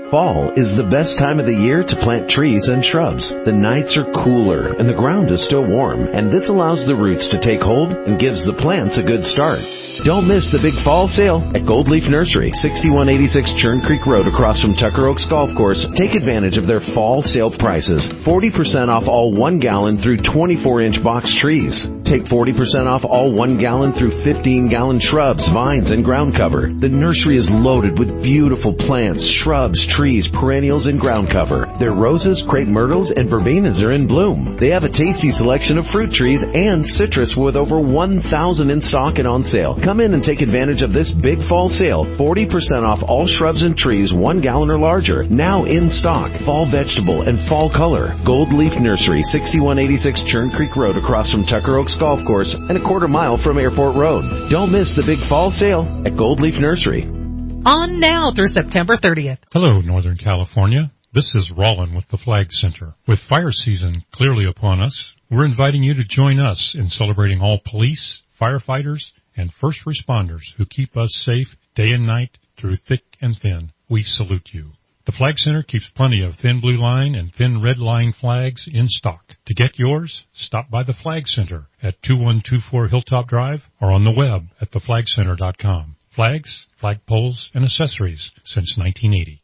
Fall is the best time of the year to plant trees and shrubs. The nights are cooler and the ground is still warm, and this allows the roots to take hold and gives the plants a good start. Don't miss the big fall sale at Gold Leaf Nursery, 6186 Churn Creek Road across from Tucker Oaks Golf Course. Take advantage of their fall sale prices. 40% off all 1 gallon through 24-inch box trees. Take 40% off all 1 gallon through 15-gallon shrubs, vines, and ground cover. The nursery is loaded with beautiful plants, shrubs, trees, perennials, and ground cover. Their roses, crepe myrtles, and verbenas are in bloom. They have a tasty selection of fruit trees and citrus with over 1,000 in stock and on sale. Come in and take advantage of this big fall sale. 40% off all shrubs and trees 1 gallon or larger. Now in stock. Fall vegetable and fall color. Gold Leaf Nursery, 6186 Churn Creek Road across from Tucker Oaks Golf Course and a quarter mile from Airport Road. Don't miss the big fall sale at Gold Leaf Nursery. On now through September 30th. Hello, Northern California. This is Rollin with the Flag Center. With fire season clearly upon us, we're inviting you to join us in celebrating all police, firefighters, and first responders who keep us safe day and night through thick and thin. We salute you. The Flag Center keeps plenty of thin blue line and thin red line flags in stock. To get yours, stop by the Flag Center at 2124 Hilltop Drive or on the web at theflagcenter.com. Flags, flagpoles, and accessories since 1980.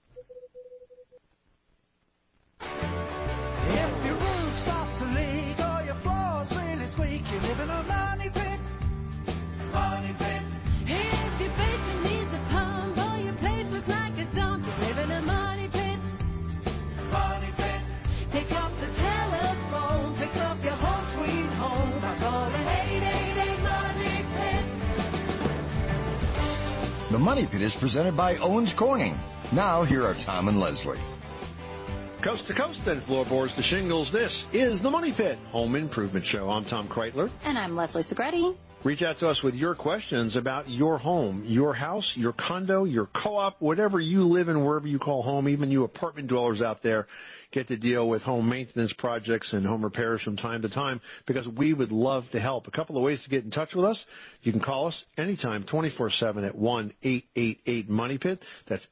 If your roof starts to leak or your floor's really squeak, you live in a money pit. Money pit. If your basement needs a pump or your place looks like a dump, you live in a money pit. Money pit. Pick up the telephone, fix up your home sweet home by calling 888 Money Pit. The Money Pit is presented by Owens Corning. Now, here are Tom and Leslie. Coast to coast and floorboards to shingles, this is the Money Pit Home Improvement Show. I'm Tom Kreitler. And I'm Leslie Segretti. Reach out to us with your questions about your home, your house, your condo, your co-op, whatever you live in, wherever you call home. Even you apartment dwellers out there get to deal with home maintenance projects and home repairs from time to time because we would love to help. A couple of ways to get in touch with us. You can call us anytime, 24/7 at 1-888-MONEY-PIT. That's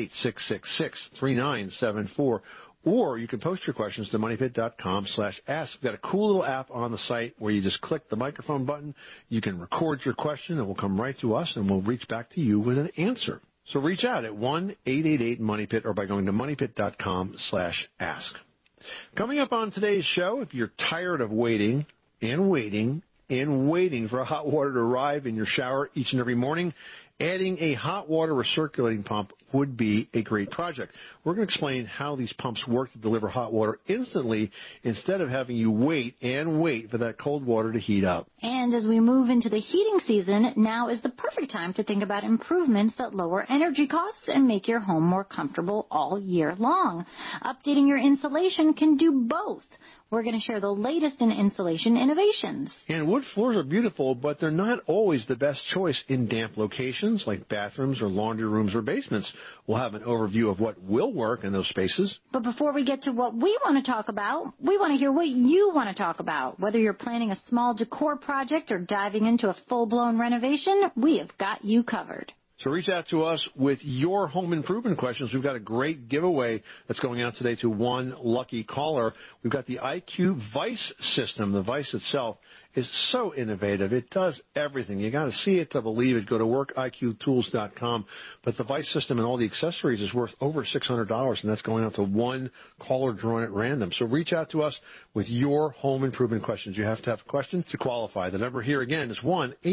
888-666-3974. Or you can post your questions to moneypit.com/ask. We've got a cool little app on the site where you just click the microphone button. You can record your question, and it will come right to us, and we'll reach back to you with an answer. So reach out at 1-888-MONEYPIT or by going to moneypit.com/ask. Coming up on today's show, if you're tired of waiting and waiting and waiting for hot water to arrive in your shower each and every morning, adding a hot water recirculating pump would be a great project. We're going to explain how these pumps work to deliver hot water instantly instead of having you wait and wait for that cold water to heat up. And as we move into the heating season, now is the perfect time to think about improvements that lower energy costs and make your home more comfortable all year long. Updating your insulation can do both. We're going to share the latest in insulation innovations. And wood floors are beautiful, but they're not always the best choice in damp locations like bathrooms or laundry rooms or basements. We'll have an overview of what will work in those spaces. But before we get to what we want to talk about, we want to hear what you want to talk about. Whether you're planning a small decor project or diving into a full-blown renovation, we have got you covered. So reach out to us with your home improvement questions. We've got a great giveaway that's going out today to one lucky caller. We've got the IQ Vice system. The Vice itself is so innovative. It does everything. You got to see it to believe it. Go to workiqtools.com. But the Vice system and all the accessories is worth over $600, and that's going out to one caller drawn at random. So reach out to us with your home improvement questions. You have to have questions to qualify. The number here again is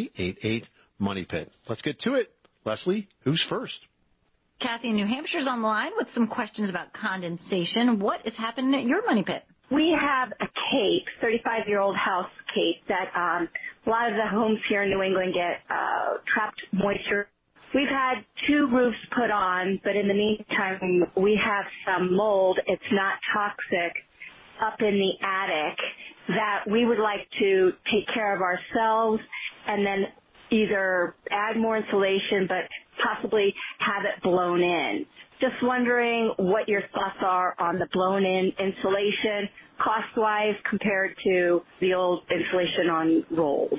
1-888-MONEY-PIT. Let's get to it. Leslie, who's first? Kathy in New Hampshire's on the line with some questions about condensation. What is happening at your Money Pit? We have a cape, 35-year-old house cape, that a lot of the homes here in New England get trapped moisture. We've had 2 roofs put on, but in the meantime, we have some mold. It's not toxic up in the attic that we would like to take care of ourselves and then either add more insulation, but possibly have it blown in. Just wondering what your thoughts are on the blown-in insulation, cost-wise, compared to the old insulation on rolls.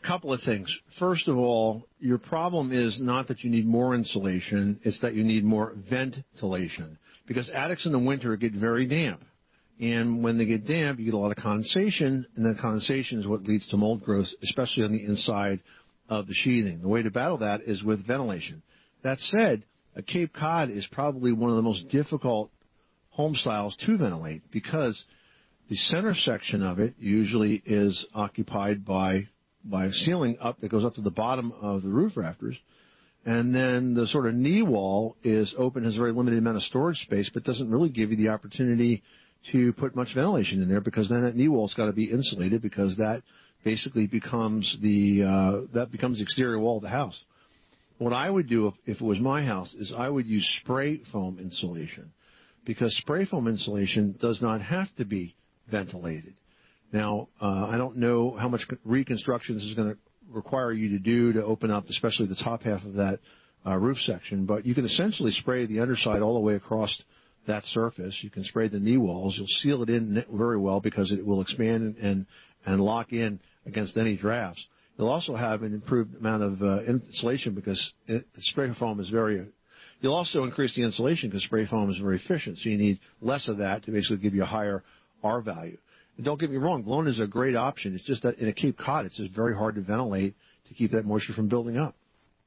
couple of things. First of all, your problem is not that you need more insulation, it's that you need more ventilation. Because attics in the winter get very damp. And when they get damp, you get a lot of condensation, and that condensation is what leads to mold growth, especially on the inside of the sheathing. The way to battle that is with ventilation. That said, a Cape Cod is probably one of the most difficult home styles to ventilate because the center section of it usually is occupied by a ceiling up that goes up to the bottom of the roof rafters. And then the sort of knee wall is open, has a very limited amount of storage space, but doesn't really give you the opportunity to put much ventilation in there because then that knee wall's got to be insulated because that basically becomes the exterior wall of the house. What I would do if it was my house is I would use spray foam insulation because spray foam insulation does not have to be ventilated. Now, I don't know how much reconstruction this is going to require you to do to open up, especially the top half of that roof section, but you can essentially spray the underside all the way across that surface. You can spray the knee walls. You'll seal it in very well because it will expand and lock in against any drafts. You'll also have an improved amount of insulation because spray foam is very. You'll also increase the insulation because spray foam is very efficient, so you need less of that to basically give you a higher R value. And don't get me wrong, blown is a great option. It's just that in a Cape Cod, it's just very hard to ventilate to keep that moisture from building up.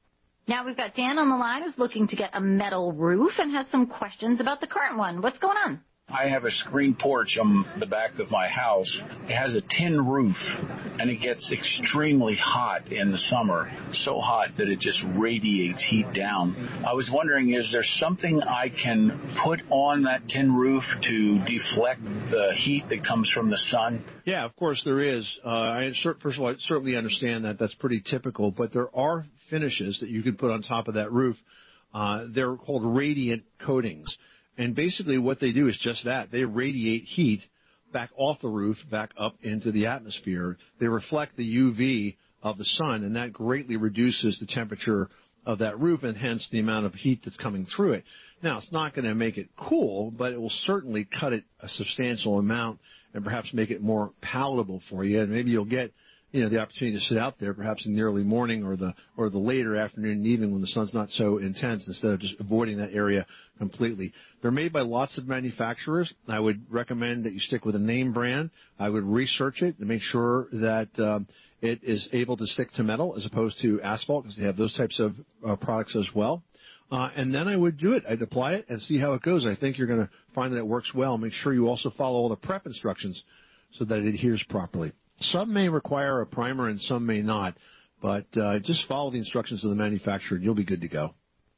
Now we've got Dan on the line who's looking to get a metal roof and has some questions about the current one. What's going on? I have a screen porch on the back of my house. It has a tin roof, and it gets extremely hot in the summer, so hot that it just radiates heat down. I was wondering, is there something I can put on that tin roof to deflect the heat that comes from the sun? Yeah, of course there is. First of all, I certainly understand that. That's pretty typical, but there are finishes that you can put on top of that roof. They're called radiant coatings. And basically what they do is just that. They radiate heat back off the roof, back up into the atmosphere. They reflect the UV of the sun, and that greatly reduces the temperature of that roof and hence the amount of heat that's coming through it. Now, it's not going to make it cool, but it will certainly cut it a substantial amount and perhaps make it more palatable for you. And maybe you'll get the opportunity to sit out there perhaps in the early morning or the later afternoon and evening when the sun's not so intense instead of just avoiding that area completely. They're made by lots of manufacturers. I would recommend that you stick with a name brand. I would research it to make sure that it is able to stick to metal as opposed to asphalt because they have those types of products as well. And then I would do it. I'd apply it and see how it goes. I think you're going to find that it works well. Make sure you also follow all the prep instructions so that it adheres properly. Some may require a primer and some may not, but just follow the instructions of the manufacturer and you'll be good to go.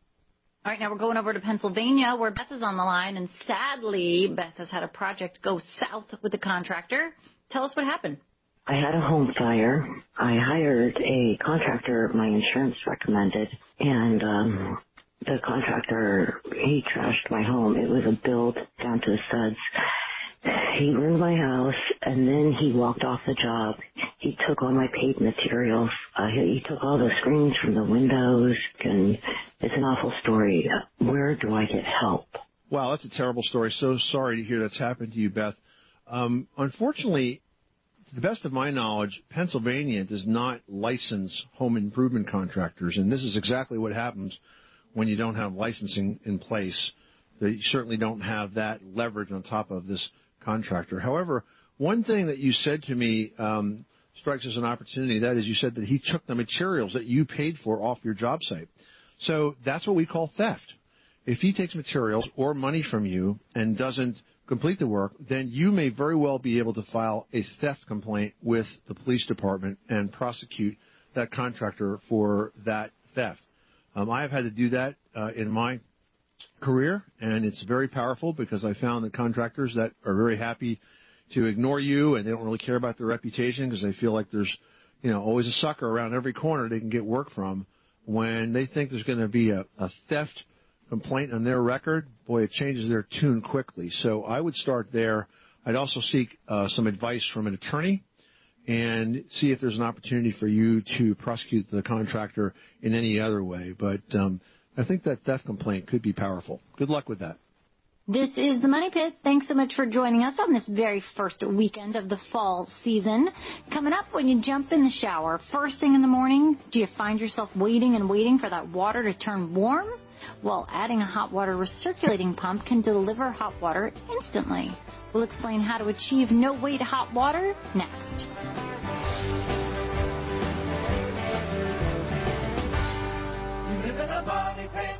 All right, now we're going over to Pennsylvania where Beth is on the line, and sadly, Beth has had a project go south with a contractor. Tell us what happened. I had a home fire. I hired a contractor my insurance recommended, and the contractor, he trashed my home. It was a build down to the studs. He ruined my house, and then he walked off the job. He took all my paint materials. He took all the screens from the windows, and it's an awful story. Where do I get help? Wow, that's a terrible story. So sorry to hear that's happened to you, Beth. Unfortunately, to the best of my knowledge, Pennsylvania does not license home improvement contractors, and this is exactly what happens when you don't have licensing in place. You certainly don't have that leverage on top of this contractor. However, one thing that you said to me strikes as an opportunity. That is, you said that he took the materials that you paid for off your job site. So that's what we call theft. If he takes materials or money from you and doesn't complete the work, then you may very well be able to file a theft complaint with the police department and prosecute that contractor for that theft. I have had to do that in my career, and it's very powerful because I found that contractors that are very happy to ignore you and they don't really care about their reputation because they feel like there's always a sucker around every corner they can get work from. When they think there's going to be a theft complaint on their record, boy, it changes their tune quickly. So I would start there. I'd also seek some advice from an attorney and see if there's an opportunity for you to prosecute the contractor in any other way. But I think that theft complaint could be powerful. Good luck with that. This is the Money Pit. Thanks so much for joining us on this very first weekend of the fall season. Coming up, when you jump in the shower, first thing in the morning, do you find yourself waiting and waiting for that water to turn warm? Well, adding a hot water recirculating pump can deliver hot water instantly. We'll explain how to achieve no-wait hot water next. You live in a money pit.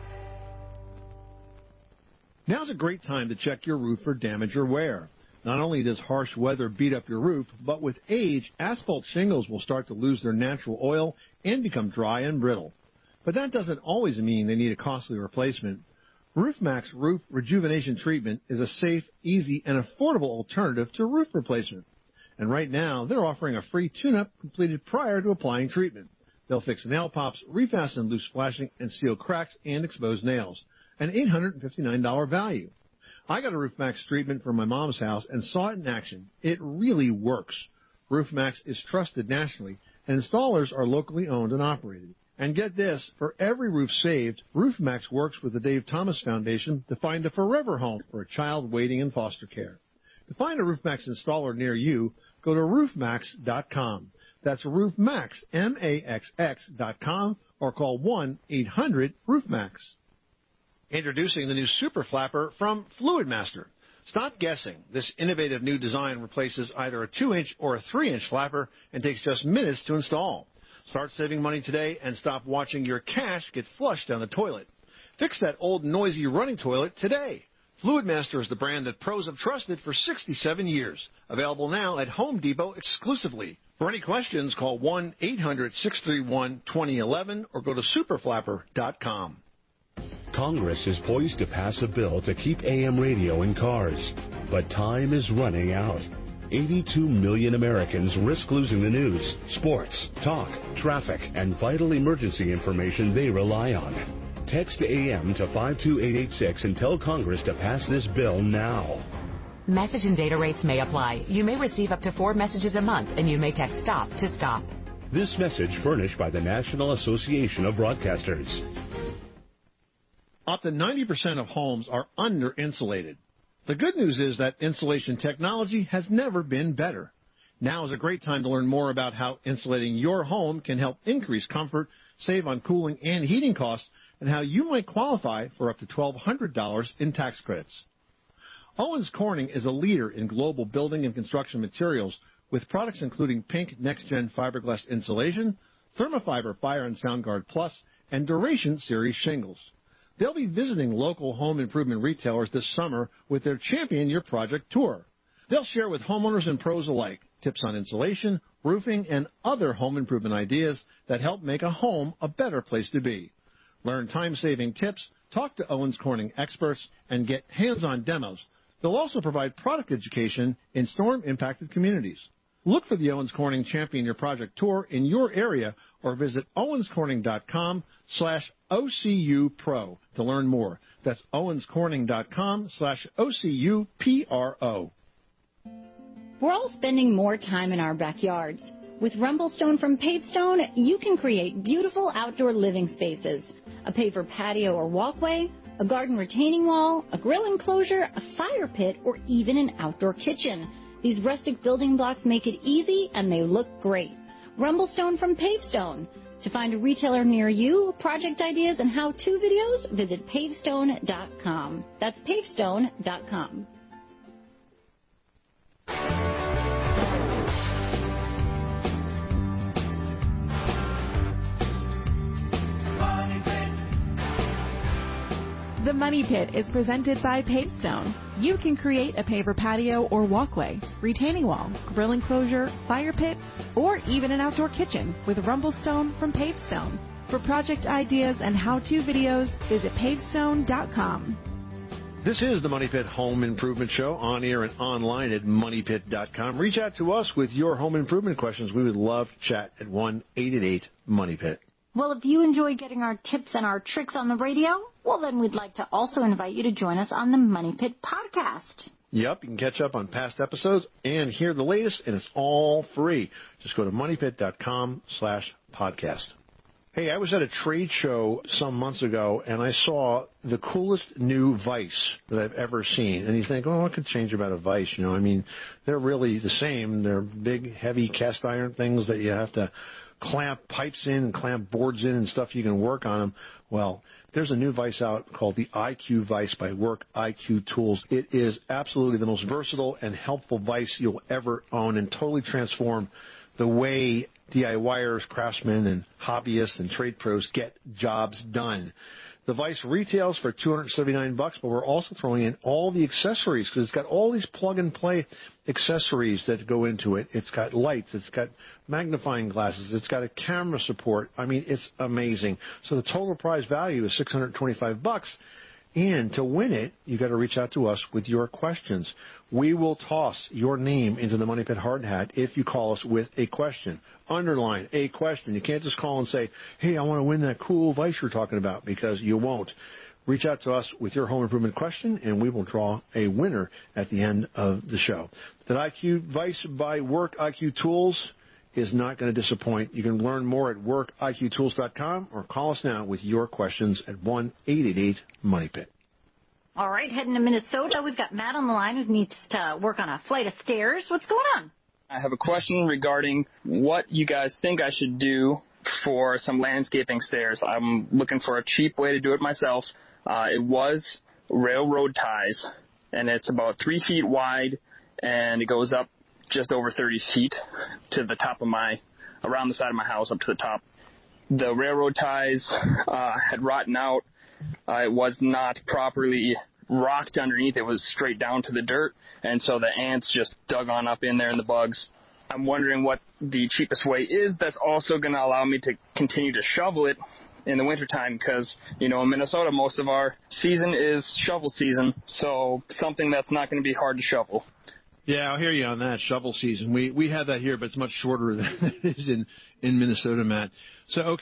Now's a great time to check your roof for damage or wear. Not only does harsh weather beat up your roof, but with age, asphalt shingles will start to lose their natural oil and become dry and brittle. But that doesn't always mean they need a costly replacement. RoofMax Roof Rejuvenation Treatment is a safe, easy, and affordable alternative to roof replacement. And right now, they're offering a free tune-up completed prior to applying treatment. They'll fix nail pops, refasten loose flashing, and seal cracks and exposed nails. An $859 value. I got a RoofMax treatment for my mom's house and saw it in action. It really works. RoofMax is trusted nationally, and installers are locally owned and operated. And get this, for every roof saved, RoofMax works with the Dave Thomas Foundation to find a forever home for a child waiting in foster care. To find a RoofMax installer near you, go to roofmax.com. That's RoofMax, MAXX.com, or call 1-800-RoofMax. Introducing the new Super Flapper from Fluidmaster. Stop guessing. This innovative new design replaces either a 2-inch or a 3-inch flapper and takes just minutes to install. Start saving money today and stop watching your cash get flushed down the toilet. Fix that old noisy running toilet today. Fluidmaster is the brand that pros have trusted for 67 years. Available now at Home Depot exclusively. For any questions, call 1-800-631-2011 or go to superflapper.com. Congress is poised to pass a bill to keep AM radio in cars, but time is running out. 82 million Americans risk losing the news, sports, talk, traffic, and vital emergency information they rely on. Text AM to 52886 and tell Congress to pass this bill now. Message and data rates may apply. You may receive up to 4 messages a month, and you may text STOP to STOP. This message furnished by the National Association of Broadcasters. Up to 90% of homes are under-insulated. The good news is that insulation technology has never been better. Now is a great time to learn more about how insulating your home can help increase comfort, save on cooling and heating costs, and how you might qualify for up to $1,200 in tax credits. Owens Corning is a leader in global building and construction materials with products including Pink Next Gen Fiberglass Insulation, Thermofiber Fire and SoundGuard Plus, and Duration Series shingles. They'll be visiting local home improvement retailers this summer with their Champion Your Project tour. They'll share with homeowners and pros alike tips on insulation, roofing, and other home improvement ideas that help make a home a better place to be. Learn time-saving tips, talk to Owens Corning experts, and get hands-on demos. They'll also provide product education in storm-impacted communities. Look for the Owens Corning Champion Your Project tour in your area or visit owenscorning.com/OCUPro to learn more. That's owenscorning.com/OCUPRO. We're all spending more time in our backyards. With Rumblestone from Pavestone, you can create beautiful outdoor living spaces. A paver patio or walkway, a garden retaining wall, a grill enclosure, a fire pit, or even an outdoor kitchen. These rustic building blocks make it easy and they look great. Rumblestone from Pavestone. To find a retailer near you, project ideas, and how-to videos, visit pavestone.com. That's pavestone.com. The Money Pit is presented by Pavestone. You can create a paver patio or walkway, retaining wall, grill enclosure, fire pit, or even an outdoor kitchen with Rumblestone from Pavestone. For project ideas and how-to videos, visit pavestone.com. This is the Money Pit Home Improvement Show, on air and online at moneypit.com. Reach out to us with your home improvement questions. We would love to chat at 1-888-MONEYPIT. Well, if you enjoy getting our tips and our tricks on the radio, well, then we'd like to also invite you to join us on the Money Pit podcast. Yep, you can catch up on past episodes and hear the latest, and it's all free. Just go to moneypit.com/podcast. Hey, I was at a trade show some months ago, and I saw the coolest new vise that I've ever seen. And you think, oh, what could change about a vise? You know, I mean, they're really the same. They're big, heavy cast iron things that you have to clamp pipes in and clamp boards in and stuff. You can work on them. Well, there's a new vise out called the IQ Vise by Work IQ Tools. It is absolutely the most versatile and helpful vise you'll ever own and totally transform the way DIYers, craftsmen, and hobbyists and trade pros get jobs done. The vise retails for $279, but we're also throwing in all the accessories because it's got all these plug-and-play accessories that go into it. It's got lights. It's got magnifying glasses. It's got a camera support. I mean, it's amazing. So the total prize value is $625. And to win it, you got to reach out to us with your questions. We will toss your name into the Money Pit Hard Hat if you call us with a question. Underline a question. You can't just call and say, hey, I want to win that cool vise you're talking about, because you won't. Reach out to us with your home improvement question, and we will draw a winner at the end of the show. That IQ Vise by Work IQ Tools is not going to disappoint. You can learn more at workiqtools.com or call us now with your questions at 1-888-MONEYPIT. All right, heading to Minnesota, we've got Matt on the line who needs to work on a flight of stairs. What's going on? I have a question regarding what you guys think I should do for some landscaping stairs. I'm looking for a cheap way to do it myself. It was railroad ties, and it's about 3 feet wide, and it goes up just over 30 feet to the top of around the side of my house up to the top. The railroad ties had rotten out. It was not properly rocked underneath. It was straight down to the dirt, and so the ants just dug on up in there and the bugs. I'm wondering what the cheapest way is that's also going to allow me to continue to shovel it in the wintertime, because, you know, in Minnesota, most of our season is shovel season, so something that's not going to be hard to shovel. Yeah, I'll hear you on that, shovel season. We have that here, but it's much shorter than it is in Minnesota, Matt. So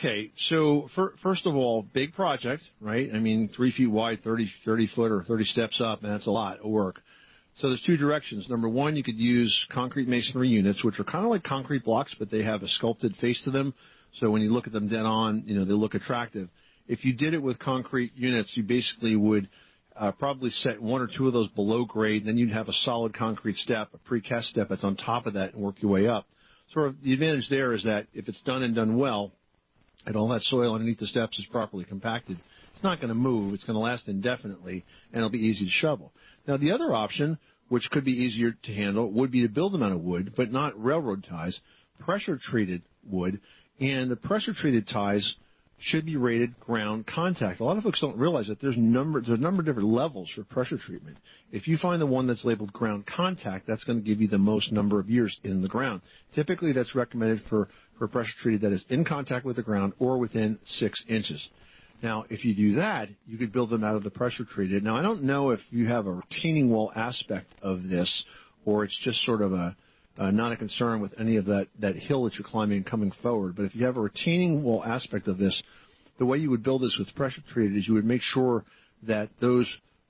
first of all, big project, right? I mean, 3 feet wide, 30 foot or 30 steps up, and that's a lot of work. So there's two directions. Number one, you could use concrete masonry units, which are kind of like concrete blocks, but they have a sculpted face to them. So when you look at them dead on, you know, they look attractive. If you did it with concrete units, you basically would probably set one or two of those below grade. Then you'd have a solid concrete step, a precast step that's on top of that, and work your way up. Sort of the advantage there is that if it's done and done well, and all that soil underneath the steps is properly compacted, it's not going to move. It's going to last indefinitely, and it'll be easy to shovel. Now, the other option, which could be easier to handle, would be to build them out of wood, but not railroad ties, pressure-treated wood. And the pressure-treated ties should be rated ground contact. A lot of folks don't realize that there's a number of different levels for pressure treatment. If you find the one that's labeled ground contact, that's going to give you the most number of years in the ground. Typically, that's recommended for pressure treated that is in contact with the ground or within 6 inches. Now, if you do that, you could build them out of the pressure treated. Now, I don't know if you have a retaining wall aspect of this, or it's just sort of not a concern with any of that hill that you're climbing and coming forward. But if you have a retaining wall aspect of this, the way you would build this with pressure treated is you would make sure that those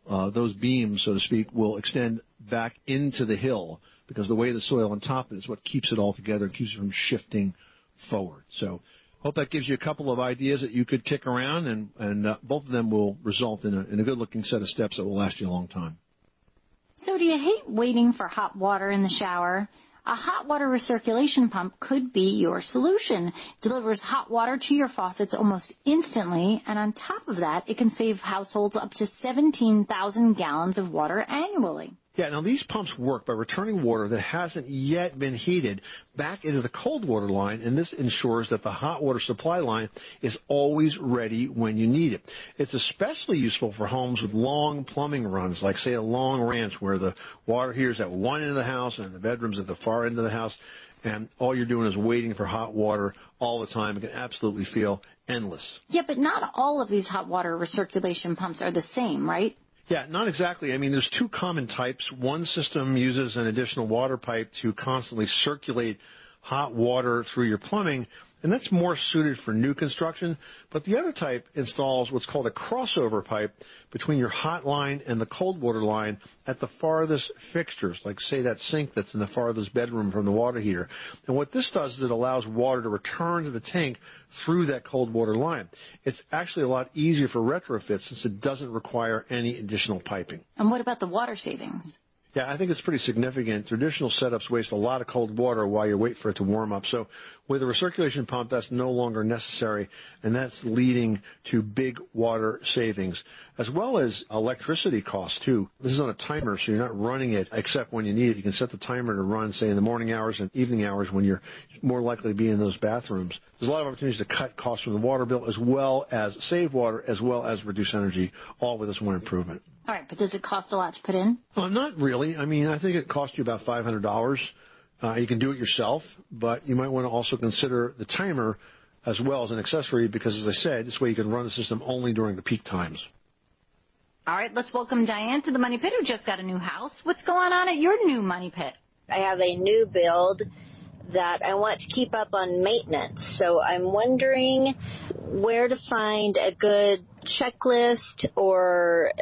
beams, so to speak, will extend back into the hill, because the way the soil on top of it is what keeps it all together and keeps it from shifting forward. So hope that gives you a couple of ideas that you could kick around, and both of them will result in a good-looking set of steps that will last you a long time. So do you hate waiting for hot water in the shower? A hot water recirculation pump could be your solution. It delivers hot water to your faucets almost instantly, and on top of that, it can save households up to 17,000 gallons of water annually. Yeah, now these pumps work by returning water that hasn't yet been heated back into the cold water line, and this ensures that the hot water supply line is always ready when you need it. It's especially useful for homes with long plumbing runs, like, say, a long ranch where the water here is at one end of the house and the bedroom's at the far end of the house, and all you're doing is waiting for hot water all the time. It can absolutely feel endless. Yeah, but not all of these hot water recirculation pumps are the same, right? Yeah, not exactly. I mean, there's two common types. One system uses an additional water pipe to constantly circulate hot water through your plumbing, and that's more suited for new construction. But the other type installs what's called a crossover pipe between your hot line and the cold water line at the farthest fixtures, like say that sink that's in the farthest bedroom from the water heater. And what this does is it allows water to return to the tank through that cold water line. It's actually a lot easier for retrofits since it doesn't require any additional piping. And what about the water savings? Yeah, I think it's pretty significant. Traditional setups waste a lot of cold water while you wait for it to warm up. So with a recirculation pump, that's no longer necessary, and that's leading to big water savings, as well as electricity costs, too. This is on a timer, so you're not running it except when you need it. You can set the timer to run, say, in the morning hours and evening hours when you're more likely to be in those bathrooms. There's a lot of opportunities to cut costs from the water bill, as well as save water, as well as reduce energy, all with this one improvement. All right, but does it cost a lot to put in? Not really. I mean, I think it costs you about $500. You can do it yourself, but you might want to also consider the timer as well as an accessory because, as I said, this way you can run the system only during the peak times. All right, let's welcome Diane to the Money Pit, who just got a new house. What's going on at your new Money Pit? I have a new build that I want to keep up on maintenance. So I'm wondering where to find a good checklist or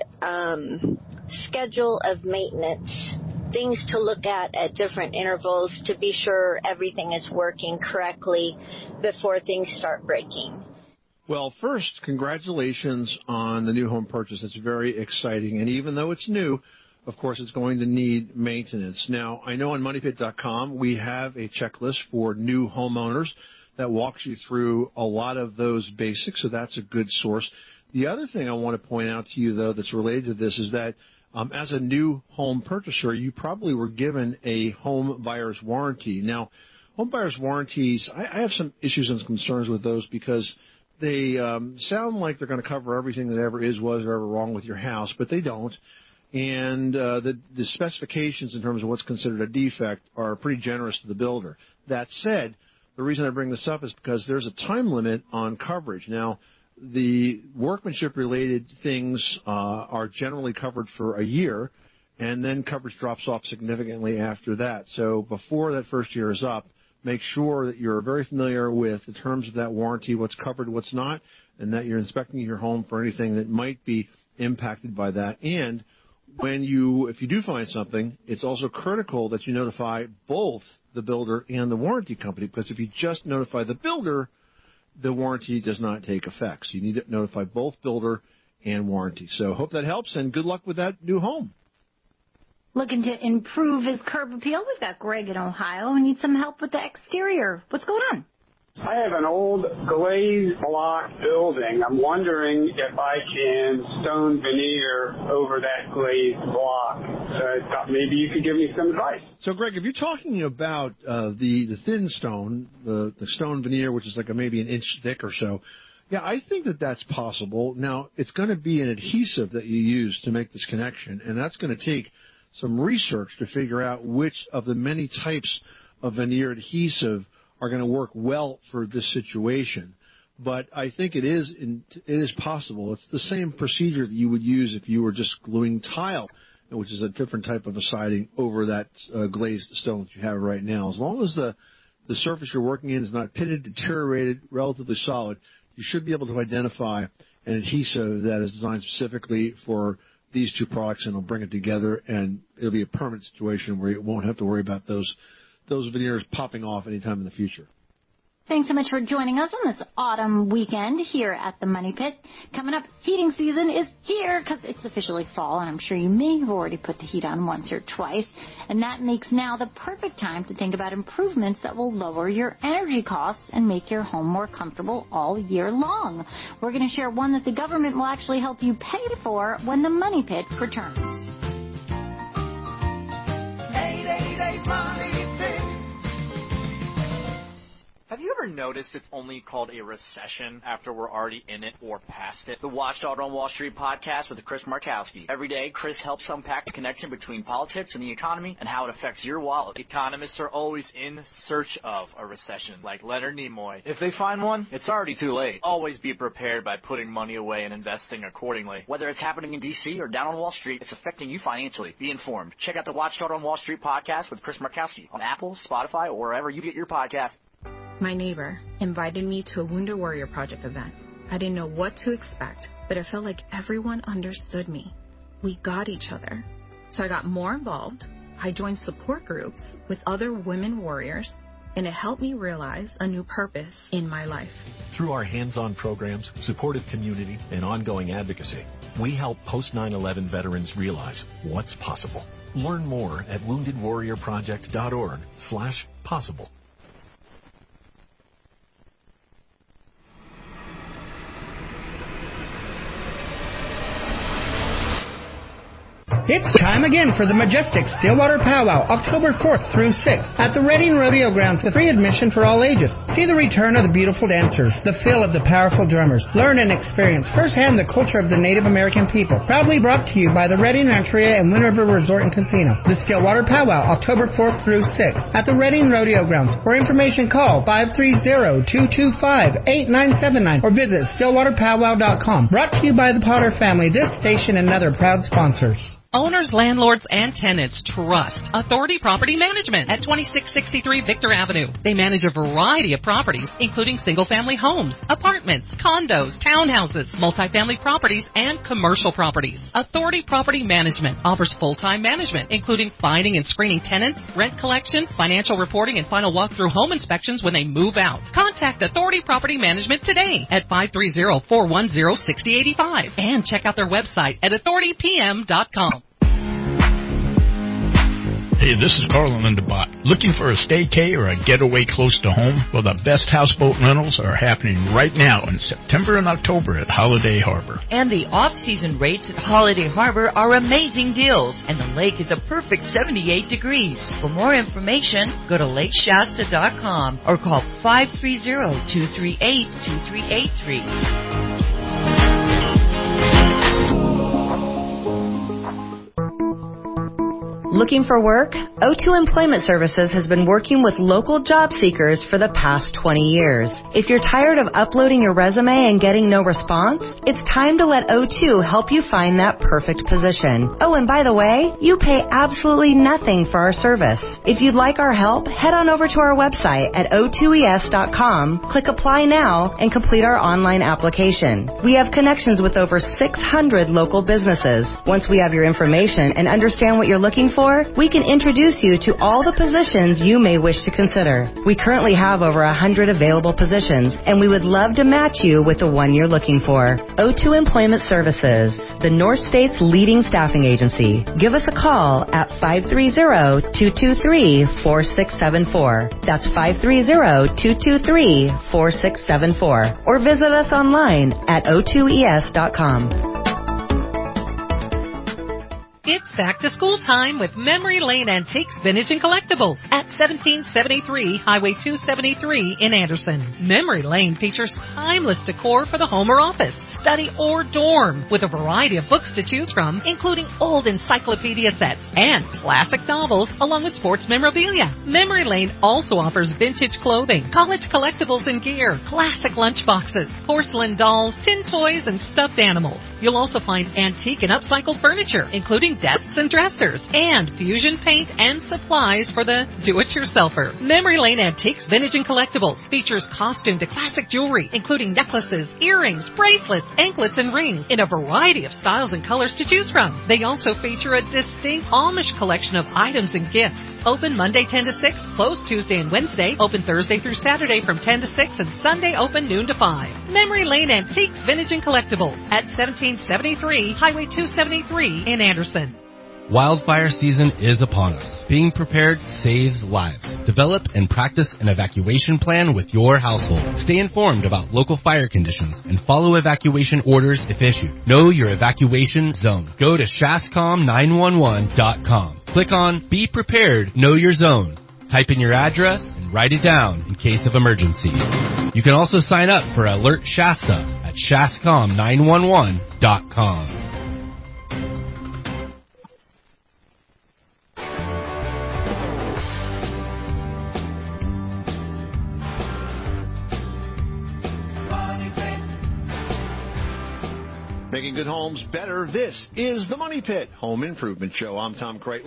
schedule of maintenance, things to look at different intervals to be sure everything is working correctly before things start breaking. Well, first, congratulations on the new home purchase. It's very exciting. And even though it's new, of course, it's going to need maintenance. Now, I know on MoneyPit.com we have a checklist for new homeowners that walks you through a lot of those basics, so that's a good source. The other thing I want to point out to you, though, that's related to this is that as a new home purchaser, you probably were given a home buyer's warranty. Now, home buyer's warranties, I have some issues and concerns with those because they sound like they're going to cover everything that ever is, was, or ever wrong with your house, but they don't. And the specifications in terms of what's considered a defect are pretty generous to the builder. That said, the reason I bring this up is because there's a time limit on coverage. Now, the workmanship-related things are generally covered for a year, and then coverage drops off significantly after that. So before that first year is up, make sure that you're very familiar with the terms of that warranty, what's covered, what's not, and that you're inspecting your home for anything that might be impacted by that. And if you do find something, it's also critical that you notify both the builder and the warranty company, because if you just notify the builder, the warranty does not take effect. So you need to notify both builder and warranty. So hope that helps, and good luck with that new home. Looking to improve his curb appeal? We've got Greg in Ohio who needs some help with the exterior. What's going on? I have an old glazed block building. I'm wondering if I can stone veneer over that glazed block. So I thought maybe you could give me some advice. So, Greg, if you're talking about the thin stone, the stone veneer, which is like maybe an inch thick or so, yeah, I think that that's possible. Now, it's going to be an adhesive that you use to make this connection, and that's going to take some research to figure out which of the many types of veneer adhesive are going to work well for this situation. But I think it is possible. It's the same procedure that you would use if you were just gluing tile, which is a different type of a siding, over that glazed stone that you have right now. As long as the surface you're working in is not pitted, deteriorated, relatively solid, you should be able to identify an adhesive that is designed specifically for these two products, and it'll bring it together, and it'll be a permanent situation where you won't have to worry about those veneers popping off anytime in the future. Thanks so much for joining us on this autumn weekend here at the Money Pit. Coming up, heating season is here because it's officially fall, and I'm sure you may have already put the heat on once or twice. And that makes now the perfect time to think about improvements that will lower your energy costs and make your home more comfortable all year long. We're going to share one that the government will actually help you pay for when the Money Pit returns. 888 Money Pit. Have you ever noticed it's only called a recession after we're already in it or past it? The Watchdog on Wall Street podcast with Chris Markowski. Every day, Chris helps unpack the connection between politics and the economy and how it affects your wallet. Economists are always in search of a recession, like Leonard Nimoy. If they find one, it's already too late. Always be prepared by putting money away and investing accordingly. Whether it's happening in D.C. or down on Wall Street, it's affecting you financially. Be informed. Check out the Watchdog on Wall Street podcast with Chris Markowski on Apple, Spotify, or wherever you get your podcast. My neighbor invited me to a Wounded Warrior Project event. I didn't know what to expect, but it felt like everyone understood me. We got each other. So I got more involved. I joined support groups with other women warriors, and it helped me realize a new purpose in my life. Through our hands-on programs, supportive community, and ongoing advocacy, we help post-9/11 veterans realize what's possible. Learn more at woundedwarriorproject.org/possible. It's time again for the Majestic Stillwater Powwow, October 4th through 6th, at the Reading Rodeo Grounds with free admission for all ages. See the return of the beautiful dancers, the feel of the powerful drummers. Learn and experience firsthand the culture of the Native American people. Proudly brought to you by the Reading Rancheria and Wind River Resort and Casino. The Stillwater Powwow, October 4th through 6th, at the Reading Rodeo Grounds. For information, call 530-225-8979 or visit stillwaterpowwow.com. Brought to you by the Potter family, this station and other proud sponsors. Owners, landlords, and tenants trust Authority Property Management at 2663 Victor Avenue. They manage a variety of properties, including single-family homes, apartments, condos, townhouses, multifamily properties, and commercial properties. Authority Property Management offers full-time management, including finding and screening tenants, rent collection, financial reporting, and final walkthrough home inspections when they move out. Contact Authority Property Management today at 530-410-6085 and check out their website at authoritypm.com. Hey, this is Carl Lindebot. Looking for a staycay or a getaway close to home? Well, the best houseboat rentals are happening right now in September and October at Holiday Harbor. And the off-season rates at Holiday Harbor are amazing deals, and the lake is a perfect 78 degrees. For more information, go to lakeshasta.com or call 530-238-2383. Looking for work? O2 Employment Services has been working with local job seekers for the past 20 years. If you're tired of uploading your resume and getting no response, it's time to let O2 help you find that perfect position. Oh, and by the way, you pay absolutely nothing for our service. If you'd like our help, head on over to our website at o2es.com, click Apply Now, and complete our online application. We have connections with over 600 local businesses. Once we have your information and understand what you're looking for, we can introduce you to all the positions you may wish to consider. We currently have over 100 available positions, and we would love to match you with the one you're looking for. O2 Employment Services, the North State's leading staffing agency. Give us a call at 530-223-4674. That's 530-223-4674. Or visit us online at o2es.com. It's back to school time with Memory Lane Antiques, Vintage, and Collectibles at 1773 Highway 273 in Anderson. Memory Lane features timeless decor for the home or office, study, or dorm with a variety of books to choose from, including old encyclopedia sets and classic novels along with sports memorabilia. Memory Lane also offers vintage clothing, college collectibles and gear, classic lunchboxes, porcelain dolls, tin toys, and stuffed animals. You'll also find antique and upcycled furniture, including desks and dressers, and fusion paint and supplies for the do-it-yourselfer. Memory Lane Antiques, Vintage, and Collectibles features costume to classic jewelry, including necklaces, earrings, bracelets, anklets, and rings in a variety of styles and colors to choose from. They also feature a distinct Amish collection of items and gifts. Open Monday 10 to 6, closed Tuesday and Wednesday, open Thursday through Saturday from 10 to 6, and Sunday open noon to 5. Memory Lane Antiques, Vintage, and Collectibles at 1773 Highway 273 in Anderson. Wildfire season is upon us. Being prepared saves lives. Develop and practice an evacuation plan with your household. Stay informed about local fire conditions and follow evacuation orders if issued. Know your evacuation zone. Go to shascom911.com. Click on Be Prepared, Know Your Zone. Type in your address and write it down in case of emergency. You can also sign up for Alert Shasta at shascom911.com. Making good homes better. This is the Money Pit Home Improvement Show. I'm Tom Kreitler.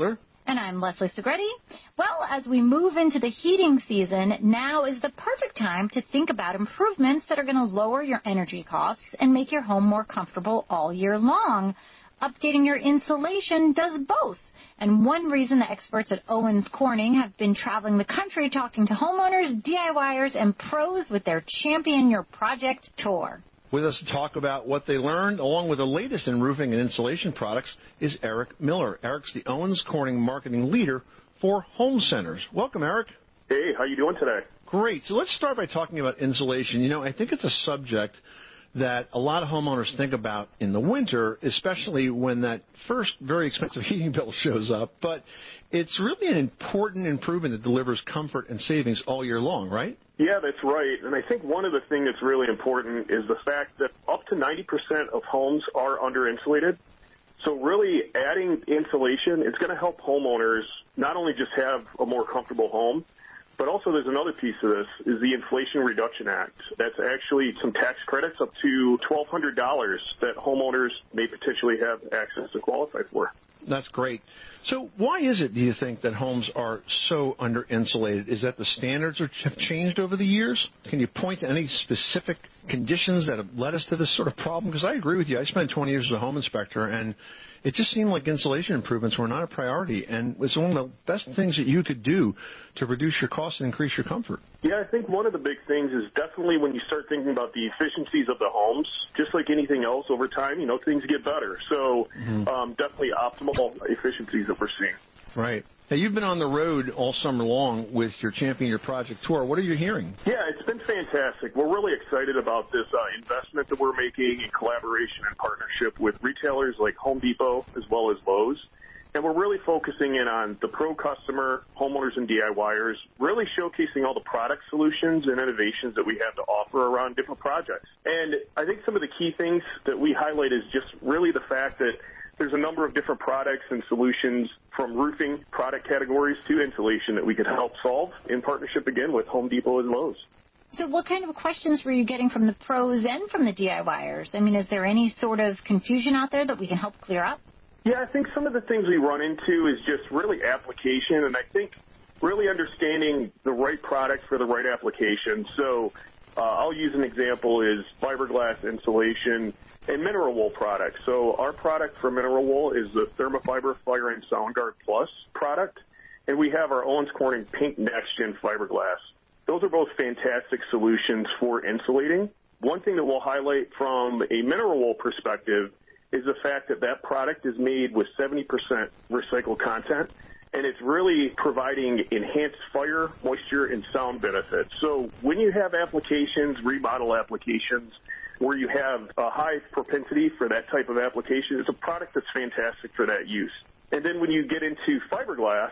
And I'm Leslie Segretti. Well, as we move into the heating season, now is the perfect time to think about improvements that are going to lower your energy costs and make your home more comfortable all year long. Updating your insulation does both. And one reason the experts at Owens Corning have been traveling the country talking to homeowners, DIYers, and pros with their Champion Your Project tour. With us to talk about what they learned, along with the latest in roofing and insulation products, is Eric Miller. Eric's the Owens Corning marketing leader for home centers. Welcome, Eric. Hey, how you doing today? Great. So let's start by talking about insulation. You know, I think it's a subject that a lot of homeowners think about in the winter, especially when that first very expensive heating bill shows up. But it's really an important improvement that delivers comfort and savings all year long, right? Yeah, that's right. And I think one of the things that's really important is the fact that up to 90% of homes are under-insulated. So really adding insulation is going to help homeowners not only just have a more comfortable home, but also there's another piece of this, is the Inflation Reduction Act. That's actually some tax credits up to $1,200 that homeowners may potentially have access to qualify for. That's great. So why is it, do you think, that homes are so under-insulated? Is that the standards have changed over the years? Can you point to any specific conditions that have led us to this sort of problem? Because I agree with you. I spent 20 years as a home inspector, and it just seemed like insulation improvements were not a priority, and it's one of the best things that you could do to reduce your costs and increase your comfort. Yeah, I think one of the big things is definitely when you start thinking about the efficiencies of the homes, just like anything else over time, you know, things get better. So definitely optimal efficiencies that we're seeing. Right. Now, you've been on the road all summer long with your Champion Your Project tour. What are you hearing? Yeah, it's been fantastic. We're really excited about this investment that we're making in collaboration and partnership with retailers like Home Depot as well as Lowe's. And we're really focusing in on the pro customer, homeowners and DIYers, really showcasing all the product solutions and innovations that we have to offer around different projects. And I think some of the key things that we highlight is just really the fact that there's a number of different products and solutions from roofing product categories to insulation that we could help solve in partnership, again, with Home Depot and Lowe's. So what kind of questions were you getting from the pros and from the DIYers? I mean, is there any sort of confusion out there that we can help clear up? Yeah, I think some of the things we run into is just really application, and I think really understanding the right product for the right application. So I'll use an example is fiberglass insulation and mineral wool products. So our product for mineral wool is the Thermafiber Fire and Sound Guard Plus product, and we have our Owens Corning Pink Next Gen fiberglass. Those are both fantastic solutions for insulating. One thing that we'll highlight from a mineral wool perspective is the fact that that product is made with 70% recycled content, and it's really providing enhanced fire, moisture, and sound benefits. So when you have applications, remodel applications, where you have a high propensity for that type of application, it's a product that's fantastic for that use. And then when you get into fiberglass,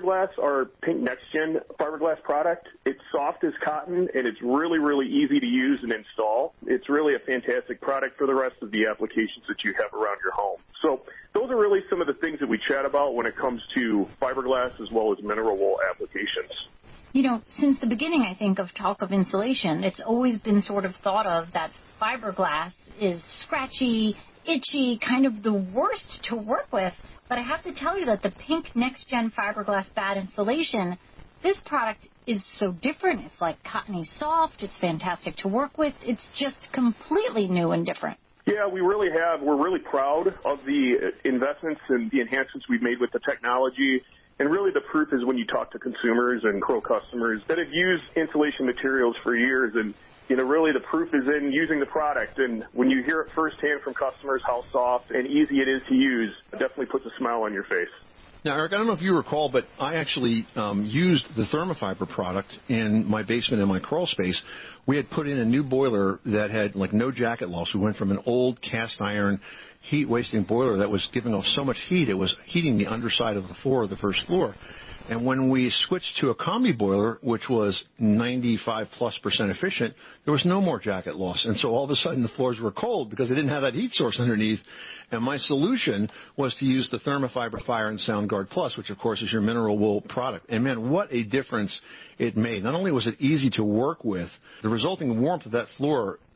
our Pink Next Gen fiberglass product, it's soft as cotton, and it's really, really easy to use and install. It's really a fantastic product for the rest of the applications that you have around your home. So those are really some of the things that we chat about when it comes to fiberglass as well as mineral wool applications. You know, since the beginning, I think, of talk of insulation, it's always been sort of thought of that fiberglass is scratchy, itchy, kind of the worst to work with. But I have to tell you that the Pink Next Gen fiberglass bad insulation, this product is so different. It's like cottony soft. It's fantastic to work with. It's just completely new and different. Yeah, we really have. We're really proud of the investments and the enhancements we've made with the technology. And really the proof is when you talk to consumers and pro customers that have used insulation materials for years. And, you know, really the proof is in using the product. And when you hear it firsthand from customers how soft and easy it is to use, it definitely puts a smile on your face. Now, Eric, I don't know if you recall, but I actually used the Thermafiber product in my basement in my crawl space. We had put in a new boiler that had, like, no jacket loss. We went from an old cast iron heat-wasting boiler that was giving off so much heat, it was heating the underside of the floor of the first floor. And when we switched to a combi boiler, which was 95+% efficient, there was no more jacket loss. And so all of a sudden the floors were cold because they didn't have that heat source underneath. And my solution was to use the Thermafiber Fire and Sound Guard Plus, which, of course, is your mineral wool product. And, man, what a difference it made. Not only was it easy to work with, the resulting warmth of that floor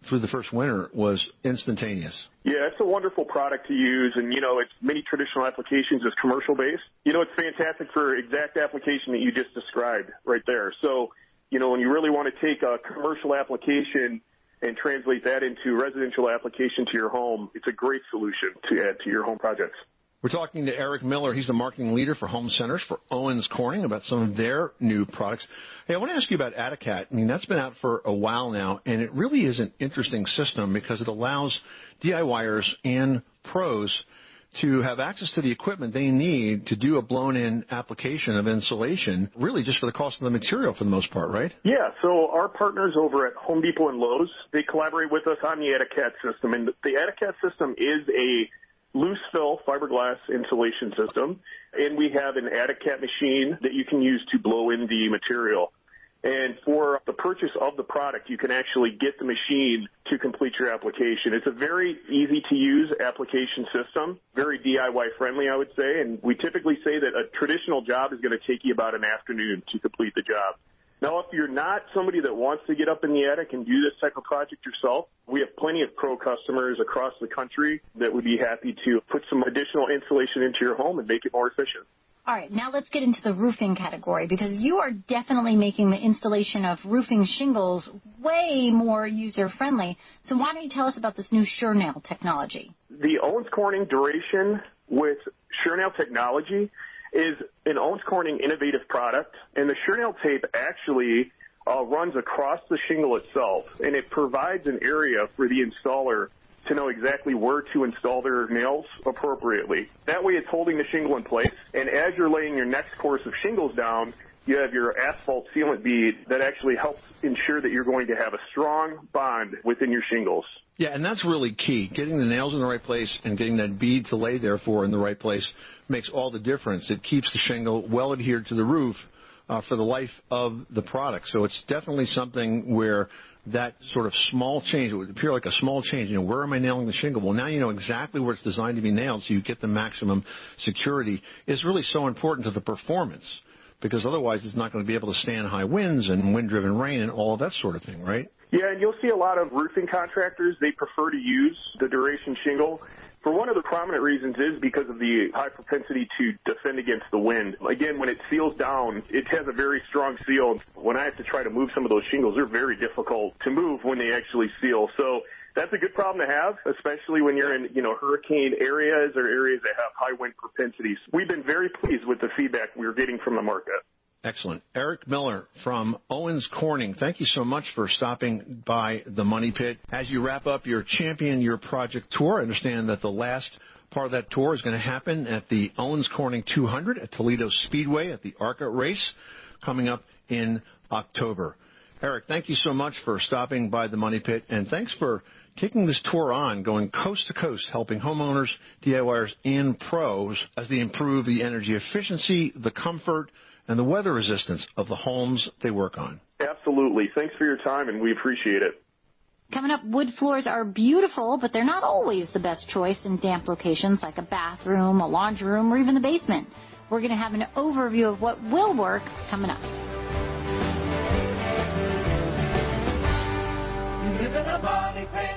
through the first winter was instantaneous. Yeah, it's a wonderful product to use, and, it's many traditional applications is commercial-based. It's fantastic for exact application that you just described right there. So, when you really want to take a commercial application and translate that into residential application to your home, it's a great solution to add to your home projects. We're talking to Eric Miller. He's the marketing leader for home centers for Owens Corning about some of their new products. Hey, I want to ask you about Atticat. I mean, that's been out for a while now, and it really is an interesting system because it allows DIYers and pros to have access to the equipment they need to do a blown-in application of insulation, really just for the cost of the material for the most part, right? Yeah, so our partners over at Home Depot and Lowe's, they collaborate with us on the Atticat system, and the Atticat system is a loose-fill fiberglass insulation system, and we have an Atticat machine that you can use to blow in the material. And for the purchase of the product, you can actually get the machine to complete your application. It's a very easy-to-use application system, very DIY-friendly, I would say, and we typically say that a traditional job is going to take you about an afternoon to complete the job. Now, if you're not somebody that wants to get up in the attic and do this type of project yourself, we have plenty of pro customers across the country that would be happy to put some additional insulation into your home and make it more efficient. All right, now let's get into the roofing category because you are definitely making the installation of roofing shingles way more user-friendly. So why don't you tell us about this new SureNail technology? The Owens Corning Duration with SureNail technology is an Owens Corning innovative product, and the SureNail tape actually runs across the shingle itself, and it provides an area for the installer to know exactly where to install their nails appropriately. That way it's holding the shingle in place, and as you're laying your next course of shingles down, you have your asphalt sealant bead that actually helps ensure that you're going to have a strong bond within your shingles. Yeah, and that's really key. Getting the nails in the right place and getting that bead to lay there for in the right place makes all the difference. It keeps the shingle well adhered to the roof for the life of the product. So it's definitely something where that sort of small change, it would appear like a small change. Where am I nailing the shingle? Well, now you know exactly where it's designed to be nailed so you get the maximum security. It's really so important to the performance because otherwise it's not going to be able to stand high winds and wind-driven rain and all of that sort of thing, right? Yeah, and you'll see a lot of roofing contractors, they prefer to use the Duration shingle. For one of the prominent reasons is because of the high propensity to defend against the wind. Again, when it seals down, it has a very strong seal. When I have to try to move some of those shingles, they're very difficult to move when they actually seal. So that's a good problem to have, especially when you're in, hurricane areas or areas that have high wind propensities. We've been very pleased with the feedback we're getting from the market. Excellent. Eric Miller from Owens Corning, thank you so much for stopping by the Money Pit. As you wrap up your Champion Your Project tour, I understand that the last part of that tour is going to happen at the Owens Corning 200 at Toledo Speedway at the ARCA race coming up in October. Eric, thank you so much for stopping by the Money Pit, and thanks for taking this tour on, going coast to coast, helping homeowners, DIYers, and pros as they improve the energy efficiency, the comfort, and the weather resistance of the homes they work on. Absolutely. Thanks for your time, and we appreciate it. Coming up, wood floors are beautiful, but they're not always the best choice in damp locations like a bathroom, a laundry room, or even the basement. We're going to have an overview of what will work coming up. You live in a money pit.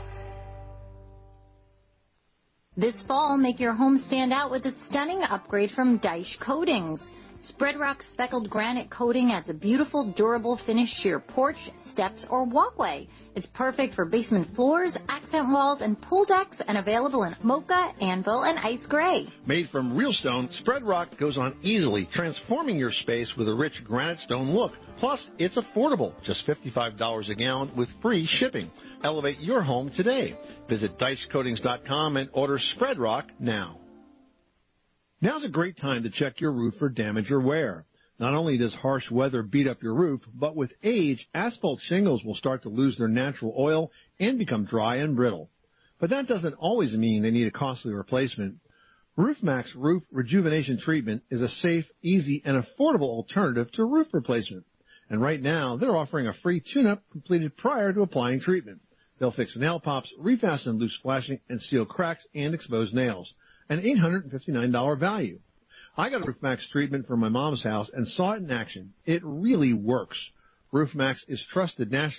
This fall, make your home stand out with a stunning upgrade from Deich Coatings. Spread Rock speckled granite coating adds a beautiful, durable finish to your porch, steps, or walkway. It's perfect for basement floors, accent walls, and pool decks, and available in mocha, anvil, and ice gray. Made from real stone, Spread Rock goes on easily, transforming your space with a rich granite stone look. Plus, it's affordable, just $55 a gallon with free shipping. Elevate your home today. Visit DeichCoatings.com and order Spread Rock now. Now's a great time to check your roof for damage or wear. Not only does harsh weather beat up your roof, but with age, asphalt shingles will start to lose their natural oil and become dry and brittle. But that doesn't always mean they need a costly replacement. RoofMax Roof Rejuvenation Treatment is a safe, easy, and affordable alternative to roof replacement. And right now, they're offering a free tune-up completed prior to applying treatment. They'll fix nail pops, refasten loose flashing, and seal cracks and exposed nails. An $859 value. I got a RoofMax treatment for my mom's house and saw it in action. It really works. RoofMax is trusted nationally.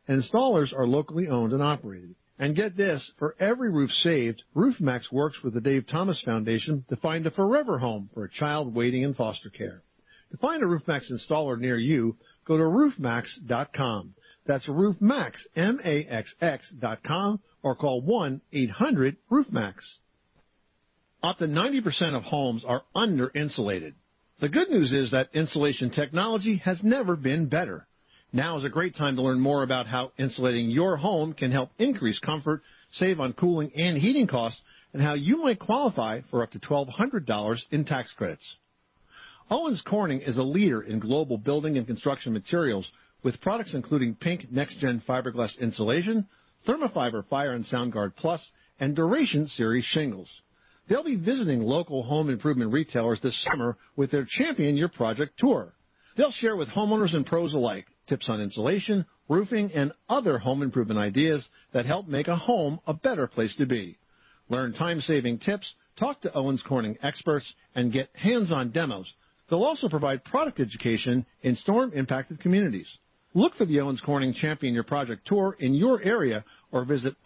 and installers are locally owned and operated. And get this, for every roof saved, RoofMax works with the Dave Thomas Foundation to find a forever home for a child waiting in foster care. To find a RoofMax installer near you, go to roofmax.com. That's RoofMax, MAXX.com, or call 1-800-RoofMax. Up to 90% of homes are under-insulated. The good news is that insulation technology has never been better. Now is a great time to learn more about how insulating your home can help increase comfort, save on cooling and heating costs, and how you might qualify for up to $1,200 in tax credits. Owens Corning is a leader in global building and construction materials with products including Pink Next Gen Fiberglass Insulation, Thermofiber Fire and SoundGuard Plus, and Duration Series shingles. They'll be visiting local home improvement retailers this summer with their Champion Your Project tour. They'll share with homeowners and pros alike tips on insulation, roofing, and other home improvement ideas that help make a home a better place to be. Learn time-saving tips, talk to Owens Corning experts, and get hands-on demos. They'll also provide product education in storm-impacted communities. Look for the Owens Corning Champion Your Project tour in your area or visit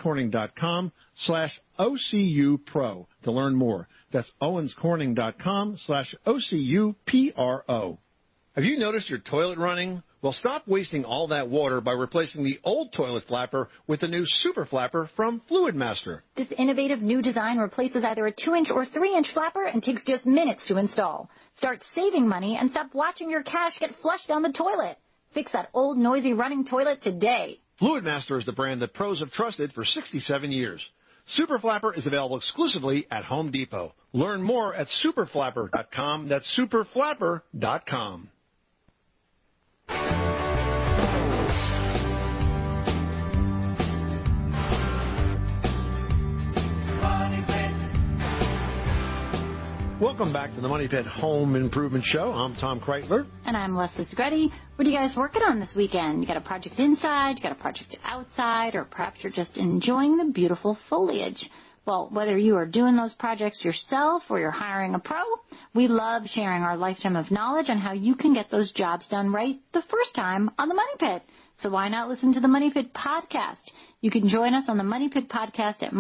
owenscorning.com/OCUPro to learn more. That's owenscorning.com/OCUPRO. Have you noticed your toilet running? Well, stop wasting all that water by replacing the old toilet flapper with the new Super Flapper from Fluidmaster. This innovative new design replaces either a 2-inch or 3-inch flapper and takes just minutes to install. Start saving money and stop watching your cash get flushed down the toilet. Fix that old, noisy running toilet today. Fluidmaster is the brand that pros have trusted for 67 years. Super Flapper is available exclusively at Home Depot. Learn more at superflapper.com. That's superflapper.com. Welcome back to the Money Pit Home Improvement Show. I'm Tom Kreitler. And I'm Leslie Segretti. What are you guys working on this weekend? You got a project inside, you got a project outside, or perhaps you're just enjoying the beautiful foliage. Well, whether you are doing those projects yourself or you're hiring a pro, we love sharing our lifetime of knowledge on how you can get those jobs done right the first time on the Money Pit. So why not listen to the Money Pit podcast? You can join us on the Money Pit podcast at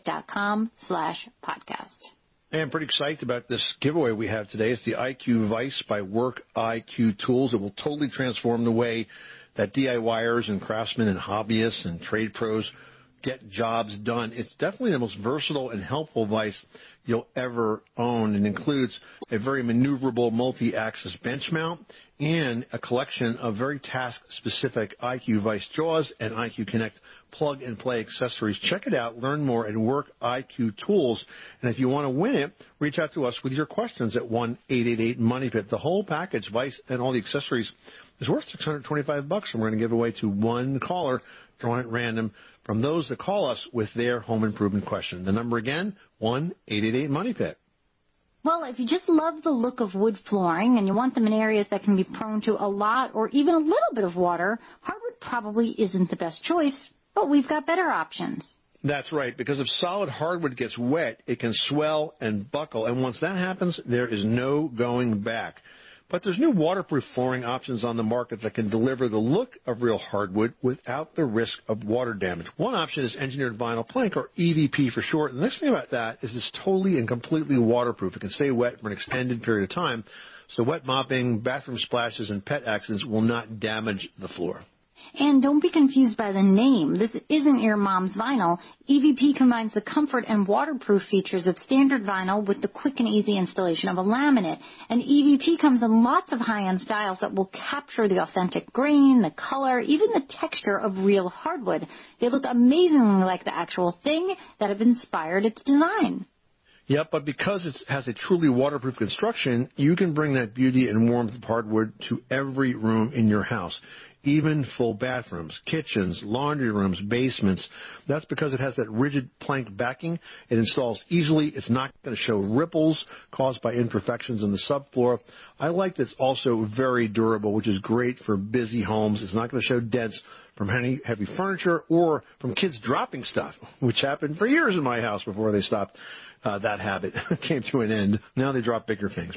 moneypit.com/podcast. Hey, I'm pretty excited about this giveaway we have today. It's the IQ Vice by Work IQ Tools. It will totally transform the way that DIYers and craftsmen and hobbyists and trade pros get jobs done. It's definitely the most versatile and helpful vise you'll ever own. It includes a very maneuverable multi-axis bench mount and a collection of very task-specific IQ Vice jaws and IQ Connect plug-and-play accessories. Check it out. Learn more at Work IQ Tools. And if you want to win it, reach out to us with your questions at 1-888-MONEYPIT. The whole package, Vice and all the accessories, is worth $625, and we're going to give away to one caller, drawing at random, from those that call us with their home improvement question. The number again, 1-888-MONEYPIT. Well, if you just love the look of wood flooring and you want them in areas that can be prone to a lot or even a little bit of water, hardwood probably isn't the best choice, but we've got better options. That's right, because if solid hardwood gets wet, it can swell and buckle, and once that happens, there is no going back. But there's new waterproof flooring options on the market that can deliver the look of real hardwood without the risk of water damage. One option is engineered vinyl plank, or EVP for short. And the next thing about that is it's totally and completely waterproof. It can stay wet for an extended period of time, so wet mopping, bathroom splashes, and pet accidents will not damage the floor. And don't be confused by the name. This isn't your mom's vinyl. EVP combines the comfort and waterproof features of standard vinyl with the quick and easy installation of a laminate. And EVP comes in lots of high-end styles that will capture the authentic grain, the color, even the texture of real hardwood. They look amazingly like the actual thing that have inspired its design. Yep, but because it has a truly waterproof construction, you can bring that beauty and warmth of hardwood to every room in your house. Even full bathrooms, kitchens, laundry rooms, basements. That's because it has that rigid plank backing. It installs easily. It's not going to show ripples caused by imperfections in the subfloor. I like that it's also very durable, which is great for busy homes. It's not going to show dents from heavy furniture or from kids dropping stuff, which happened for years in my house before they stopped. That habit came to an end. Now they drop bigger things.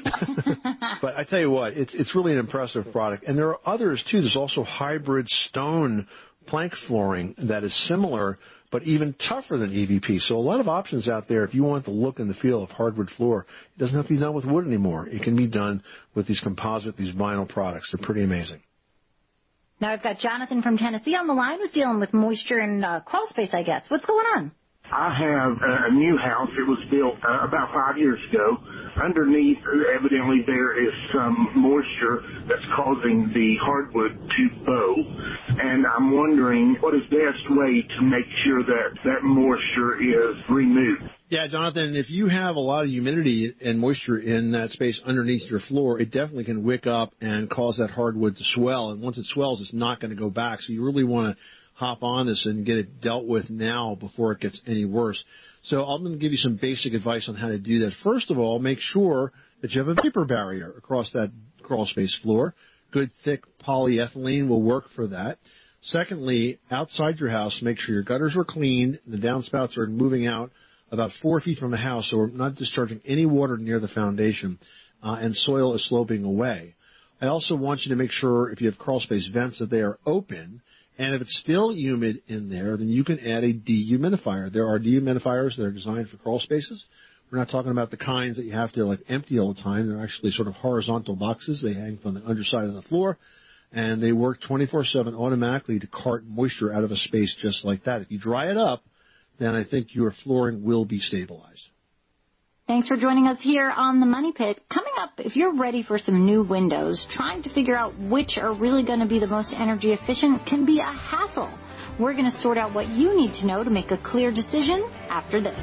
But I tell you what, it's really an impressive product. And there are others, too. There's also hybrid stone plank flooring that is similar but even tougher than EVP. So a lot of options out there if you want the look and the feel of hardwood floor. It doesn't have to be done with wood anymore. It can be done with these composite, these vinyl products. They're pretty amazing. Now I've got Jonathan from Tennessee on the line who's dealing with moisture and crawl space, I guess. What's going on? I have a new house. It was built about 5 years ago. Underneath, evidently, there is some moisture that's causing the hardwood to bow. And I'm wondering what is the best way to make sure that that moisture is removed. Yeah, Jonathan, if you have a lot of humidity and moisture in that space underneath your floor, it definitely can wick up and cause that hardwood to swell. And once it swells, it's not going to go back. So you really want to hop on this and get it dealt with now before it gets any worse. So I'm going to give you some basic advice on how to do that. First of all, make sure that you have a vapor barrier across that crawl space floor. Good thick polyethylene will work for that. Secondly, outside your house, make sure your gutters are cleaned, the downspouts are moving out about 4 feet from the house, so we're not discharging any water near the foundation, and soil is sloping away. I also want you to make sure if you have crawl space vents that they are open. And if it's still humid in there, then you can add a dehumidifier. There are dehumidifiers that are designed for crawl spaces. We're not talking about the kinds that you have to empty all the time. They're actually sort of horizontal boxes. They hang from the underside of the floor, and they work 24/7 automatically to cart moisture out of a space just like that. If you dry it up, then I think your flooring will be stabilized. Thanks for joining us here on The Money Pit. Coming up, if you're ready for some new windows, trying to figure out which are really going to be the most energy efficient can be a hassle. We're going to sort out what you need to know to make a clear decision after this.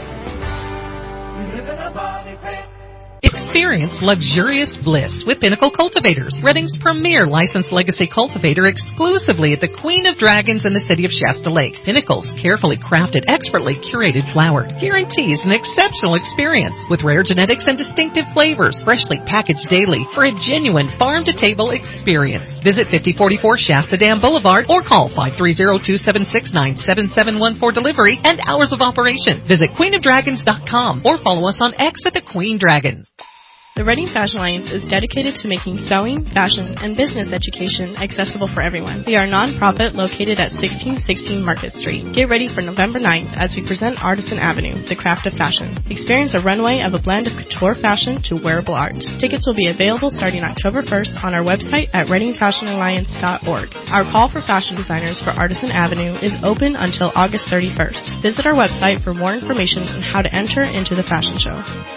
We live in a money pit. Experience luxurious bliss with Pinnacle Cultivators, Redding's premier licensed legacy cultivator exclusively at the Queen of Dragons in the city of Shasta Lake. Pinnacle's carefully crafted, expertly curated flower guarantees an exceptional experience with rare genetics and distinctive flavors, freshly packaged daily for a genuine farm-to-table experience. Visit 5044 Shasta Dam Boulevard or call 530-276-9771 for delivery and hours of operation. Visit queenofdragons.com or follow us on X at the Queen Dragon. The Reading Fashion Alliance is dedicated to making sewing, fashion, and business education accessible for everyone. We are a nonprofit located at 1616 Market Street. Get ready for November 9th as we present Artisan Avenue, the craft of fashion. Experience a runway of a blend of couture fashion to wearable art. Tickets will be available starting October 1st on our website at readingfashionalliance.org. Our call for fashion designers for Artisan Avenue is open until August 31st. Visit our website for more information on how to enter into the fashion show.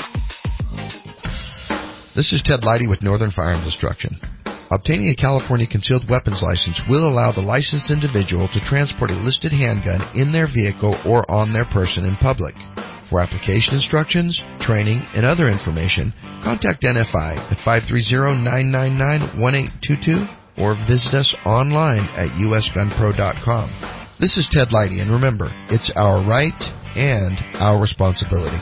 This is Ted Leidy with Northern Firearms Instruction. Obtaining a California concealed weapons license will allow the licensed individual to transport a listed handgun in their vehicle or on their person in public. For application instructions, training, and other information, contact NFI at 530-999-1822 or visit us online at usgunpro.com. This is Ted Leidy, and remember, it's our right and our responsibility.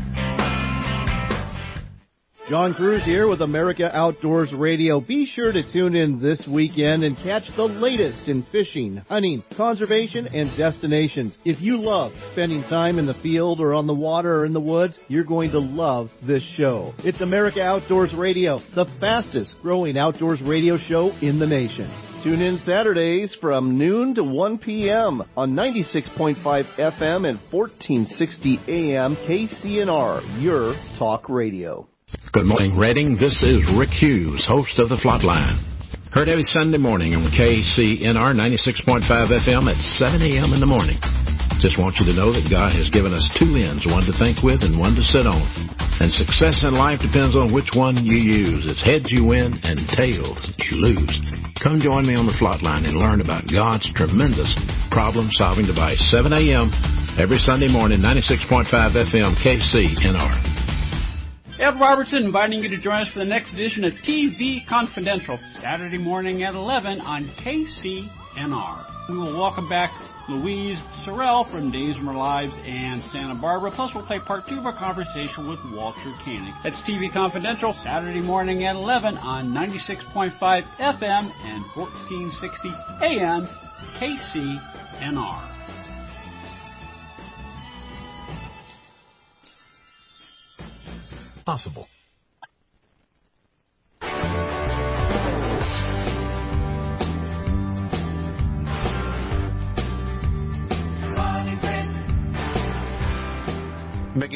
John Cruz here with America Outdoors Radio. Be sure to tune in this weekend and catch the latest in fishing, hunting, conservation, and destinations. If you love spending time in the field or on the water or in the woods, you're going to love this show. It's America Outdoors Radio, the fastest growing outdoors radio show in the nation. Tune in Saturdays from noon to 1 p.m. on 96.5 FM and 1460 AM KCNR, your talk radio. Good morning, Reading. This is Rick Hughes, host of The Flatline. Heard every Sunday morning on KCNR 96.5 FM at 7 a.m. in the morning. Just want you to know that God has given us two ends, one to think with and one to sit on. And success in life depends on which one you use. It's heads you win and tails you lose. Come join me on The Flatline and learn about God's tremendous problem-solving device. 7 a.m. every Sunday morning, 96.5 FM KCNR. Ed Robertson inviting you to join us for the next edition of TV Confidential, Saturday morning at 11 on KCNR. We will welcome back Louise Sorrell from Days of Our Lives and Santa Barbara. Plus, we'll play part 2 of our conversation with Walter Koenig. That's TV Confidential, Saturday morning at 11 on 96.5 FM and 1460 AM KCNR. Possible.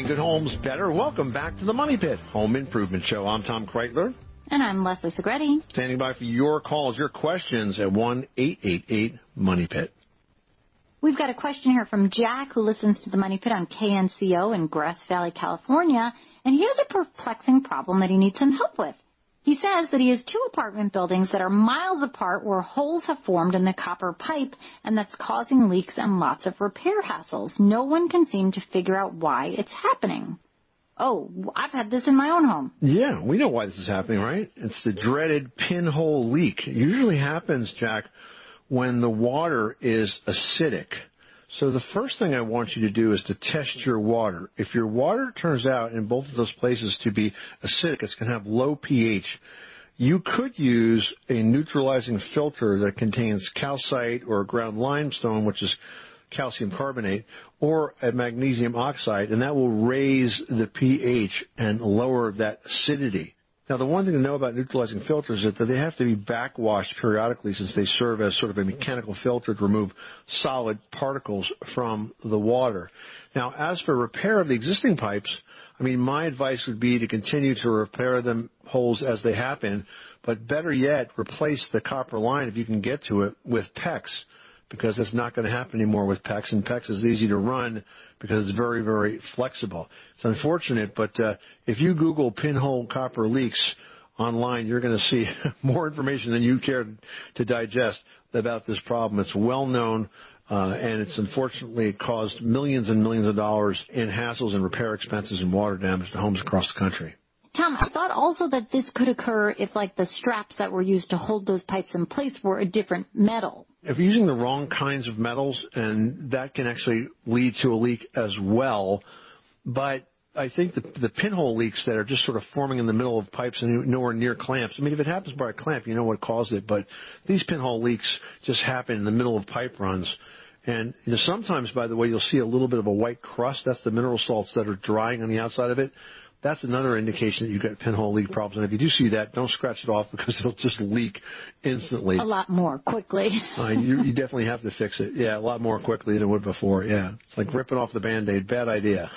good homes better. Welcome back to the Money Pit Home Improvement Show. I'm Tom Kreitler. And I'm Leslie Segretti. Standing by for your calls, your questions at 1-888-MONEY-PIT. We've got a question here from Jack, who listens to the Money Pit on KNCO in Grass Valley, California, and he has a perplexing problem that he needs some help with. He says that he has 2 apartment buildings that are miles apart where holes have formed in the copper pipe, and that's causing leaks and lots of repair hassles. No one can seem to figure out why it's happening. Oh, I've had this in my own home. Yeah, we know why this is happening, right? It's the dreaded pinhole leak. It usually happens, Jack, when the water is acidic. So the first thing I want you to do is to test your water. If your water turns out in both of those places to be acidic, it's going to have low pH. You could use a neutralizing filter that contains calcite or ground limestone, which is calcium carbonate, or a magnesium oxide, and that will raise the pH and lower that acidity. Now, the one thing to know about neutralizing filters is that they have to be backwashed periodically, since they serve as sort of a mechanical filter to remove solid particles from the water. Now, as for repair of the existing pipes, I mean, my advice would be to continue to repair them holes as they happen, but better yet, replace the copper line if you can get to it with PEX, because that's not going to happen anymore with PEX, and PEX is easy to run because it's very, very flexible. It's unfortunate, but if you Google pinhole copper leaks online, you're going to see more information than you care to digest about this problem. It's well known, and it's unfortunately caused millions and millions of dollars in hassles and repair expenses and water damage to homes across the country. Tom, I thought also that this could occur if, like, the straps that were used to hold those pipes in place were a different metal. If you're using the wrong kinds of metals, and that can actually lead to a leak as well. But I think the pinhole leaks that are just sort of forming in the middle of pipes and nowhere near clamps, I mean, if it happens by a clamp, you know what caused it. But these pinhole leaks just happen in the middle of pipe runs. And sometimes, by the way, you'll see a little bit of a white crust. That's the mineral salts that are drying on the outside of it. That's another indication that you've got pinhole leak problems. And if you do see that, don't scratch it off, because it'll just leak instantly. A lot more quickly. You definitely have to fix it. Yeah, a lot more quickly than it would before. Yeah, it's like ripping off the Band-Aid. Bad idea.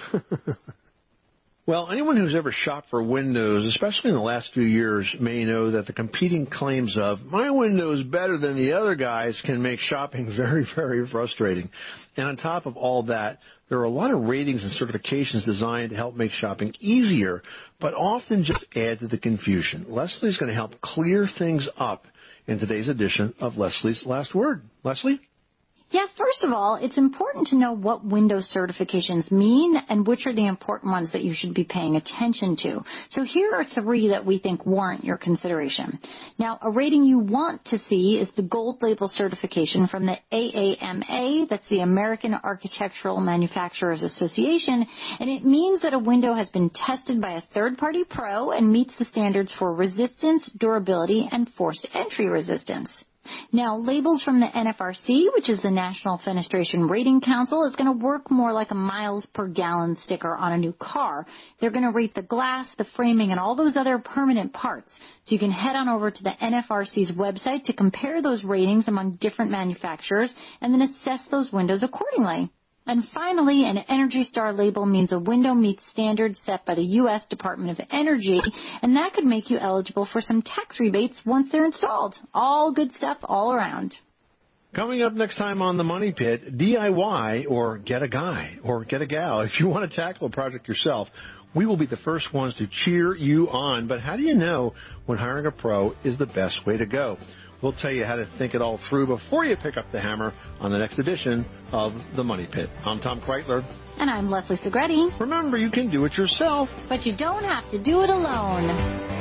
Well, anyone who's ever shopped for windows, especially in the last few years, may know that the competing claims of my window's better than the other guys can make shopping very, very frustrating. And on top of all that, there are a lot of ratings and certifications designed to help make shopping easier, but often just add to the confusion. Leslie's going to help clear things up in today's edition of Leslie's Last Word. Leslie? Yeah, first of all, it's important to know what window certifications mean and which are the important ones that you should be paying attention to. So here are 3 that we think warrant your consideration. Now, a rating you want to see is the gold label certification from the AAMA, that's the American Architectural Manufacturers Association, and it means that a window has been tested by a third-party pro and meets the standards for resistance, durability, and forced entry resistance. Now, labels from the NFRC, which is the National Fenestration Rating Council, is going to work more like a miles per gallon sticker on a new car. They're going to rate the glass, the framing, and all those other permanent parts. So you can head on over to the NFRC's website to compare those ratings among different manufacturers and then assess those windows accordingly. And finally, an Energy Star label means a window meets standards set by the U.S. Department of Energy, and that could make you eligible for some tax rebates once they're installed. All good stuff all around. Coming up next time on The Money Pit, DIY or get a guy or get a gal. If you want to tackle a project yourself, we will be the first ones to cheer you on. But how do you know when hiring a pro is the best way to go? We'll tell you how to think it all through before you pick up the hammer on the next edition of The Money Pit. I'm Tom Kreitler. And I'm Leslie Segretti. Remember, you can do it yourself, but you don't have to do it alone.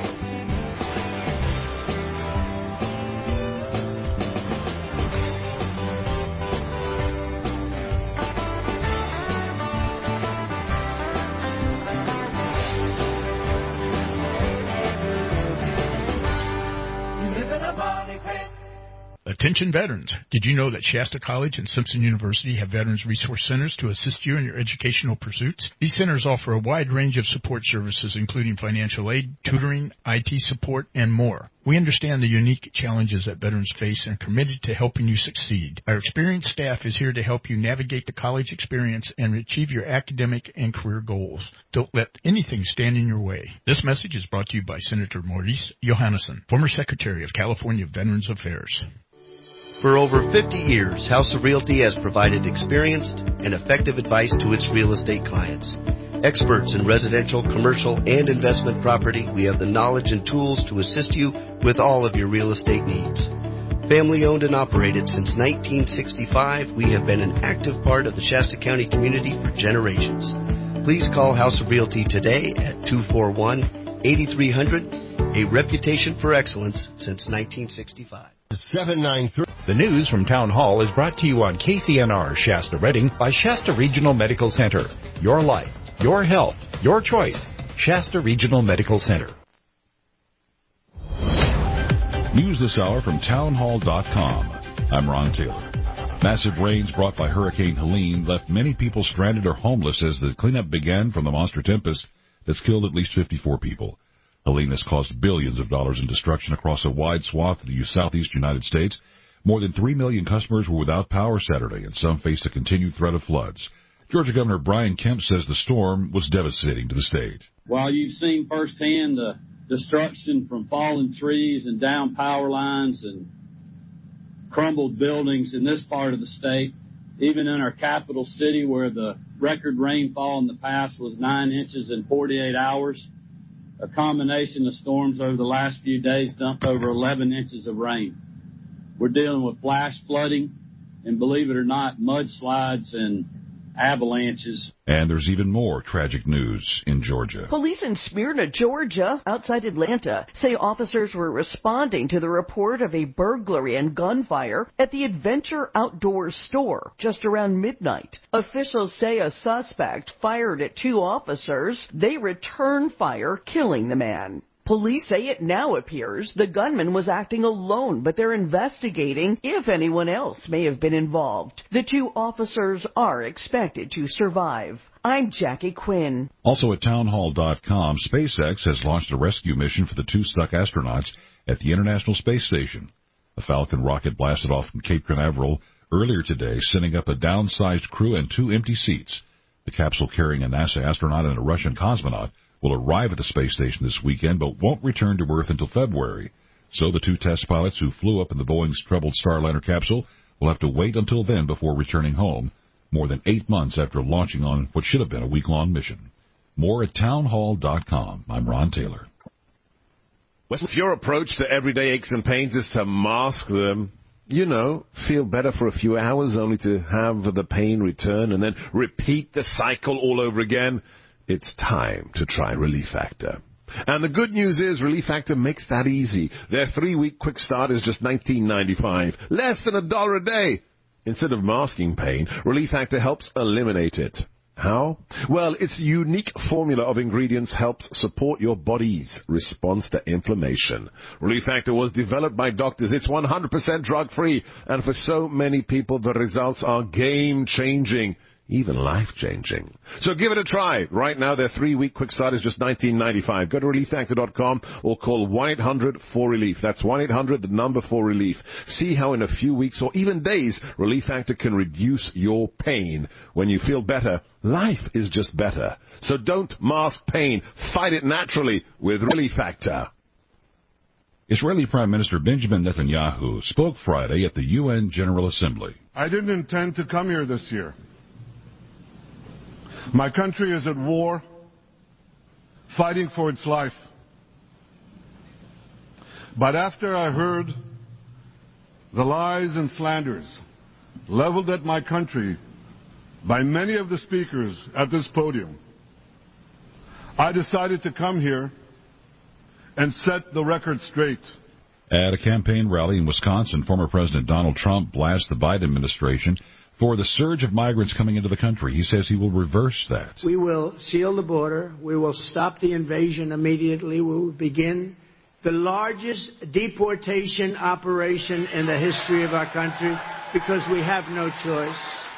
Attention veterans. Did you know that Shasta College and Simpson University have Veterans Resource Centers to assist you in your educational pursuits? These centers offer a wide range of support services, including financial aid, tutoring, IT support, and more. We understand the unique challenges that veterans face and are committed to helping you succeed. Our experienced staff is here to help you navigate the college experience and achieve your academic and career goals. Don't let anything stand in your way. This message is brought to you by Senator Maurice Johannesson, former Secretary of California Veterans Affairs. For over 50 years, House of Realty has provided experienced and effective advice to its real estate clients. Experts in residential, commercial, and investment property, we have the knowledge and tools to assist you with all of your real estate needs. Family owned and operated since 1965, we have been an active part of the Shasta County community for generations. Please call House of Realty today at 241-8300, a reputation for excellence since 1965. 793. The news from Town Hall is brought to you on KCNR Shasta Redding by Shasta Regional Medical Center. Your life, your health, your choice. Shasta Regional Medical Center. News this hour from townhall.com. I'm Ron Taylor. Massive rains brought by Hurricane Helene left many people stranded or homeless as the cleanup began from the monster tempest that's killed at least 54 people. Helene has caused billions of dollars in destruction across a wide swath of the southeast United States. More than 3 million customers were without power Saturday, and some face a continued threat of floods. Georgia Governor Brian Kemp says the storm was devastating to the state. While you've seen firsthand the destruction from fallen trees and down power lines and crumbled buildings in this part of the state, even in our capital city where the record rainfall in the past was 9 inches in 48 hours, a combination of storms over the last few days dumped over 11 inches of rain. We're dealing with flash flooding and, believe it or not, mudslides and avalanches. And there's even more tragic news in Georgia. Police in Smyrna, Georgia, outside Atlanta, say officers were responding to the report of a burglary and gunfire at the Adventure Outdoor store just around midnight. Officials say a suspect fired at 2 officers. They returned fire, killing the man. Police say it now appears the gunman was acting alone, but they're investigating if anyone else may have been involved. The 2 officers are expected to survive. I'm Jackie Quinn. Also at townhall.com, SpaceX has launched a rescue mission for the 2 stuck astronauts at the International Space Station. A Falcon rocket blasted off from Cape Canaveral earlier today, sending up a downsized crew and 2 empty seats. The capsule carrying a NASA astronaut and a Russian cosmonaut will arrive at the space station this weekend, but won't return to Earth until February. So the 2 test pilots who flew up in the Boeing's troubled Starliner capsule will have to wait until then before returning home, more than 8 months after launching on what should have been a week-long mission. More at townhall.com. I'm Ron Taylor. Well, if your approach to everyday aches and pains is to mask them, feel better for a few hours only to have the pain return and then repeat the cycle all over again, it's time to try Relief Factor. And the good news is Relief Factor makes that easy. Their 3-week quick start is just $19.95, less than $1 a day. Instead of masking pain, Relief Factor helps eliminate it. How? Well, its unique formula of ingredients helps support your body's response to inflammation. Relief Factor was developed by doctors. It's 100% drug-free. And for so many people, the results are game-changing, even life-changing. So give it a try. Right now, their 3-week quick start is just $19.95. Go to ReliefFactor.com or call 1-800-4RELIEF. That's 1-800-4RELIEF. See how in a few weeks or even days, Relief Factor can reduce your pain. When you feel better, life is just better. So don't mask pain. Fight it naturally with Relief Factor. Israeli Prime Minister Benjamin Netanyahu spoke Friday at the UN General Assembly. I didn't intend to come here this year. My country is at war, fighting for its life. But after I heard the lies and slanders leveled at my country by many of the speakers at this podium, I decided to come here and set the record straight. At a campaign rally in Wisconsin, former President Donald Trump blasted the Biden administration for the surge of migrants coming into the country. He says he will reverse that. We will seal the border. We will stop the invasion immediately. We will begin the largest deportation operation in the history of our country because we have no choice.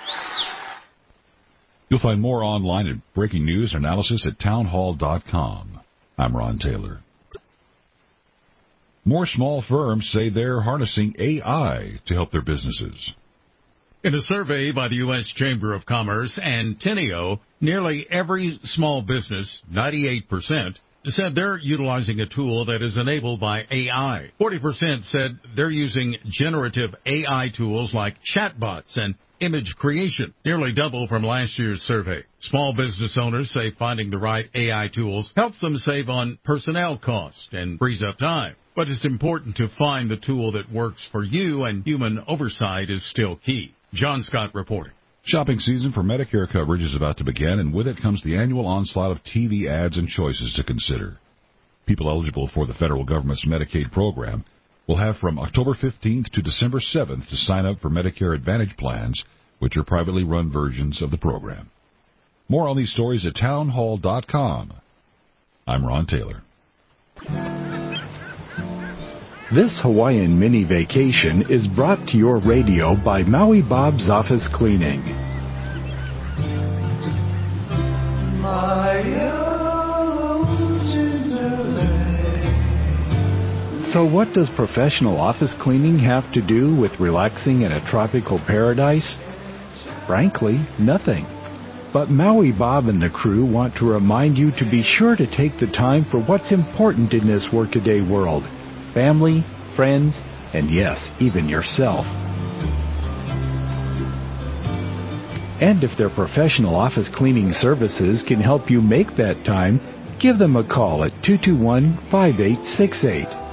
You'll find more online at breaking news and analysis at townhall.com. I'm Ron Taylor. More small firms say they're harnessing AI to help their businesses. In a survey by the U.S. Chamber of Commerce and Teneo, nearly every small business, 98%, said they're utilizing a tool that is enabled by AI. 40% said they're using generative AI tools like chatbots and image creation, nearly double from last year's survey. Small business owners say finding the right AI tools helps them save on personnel costs and frees up time. But it's important to find the tool that works for you, and human oversight is still key. John Scott reporting. Shopping season for Medicare coverage is about to begin, and with it comes the annual onslaught of TV ads and choices to consider. People eligible for the federal government's Medicaid program will have from October 15th to December 7th to sign up for Medicare Advantage plans, which are privately run versions of the program. More on these stories at townhall.com. I'm Ron Taylor. This Hawaiian mini vacation is brought to your radio by Maui Bob's Office Cleaning. So what does professional office cleaning have to do with relaxing in a tropical paradise? Frankly, nothing. But Maui Bob and the crew want to remind you to be sure to take the time for what's important in this workaday world. Family, friends, and yes, even yourself. And if their professional office cleaning services can help you make that time, give them a call at 221-5868.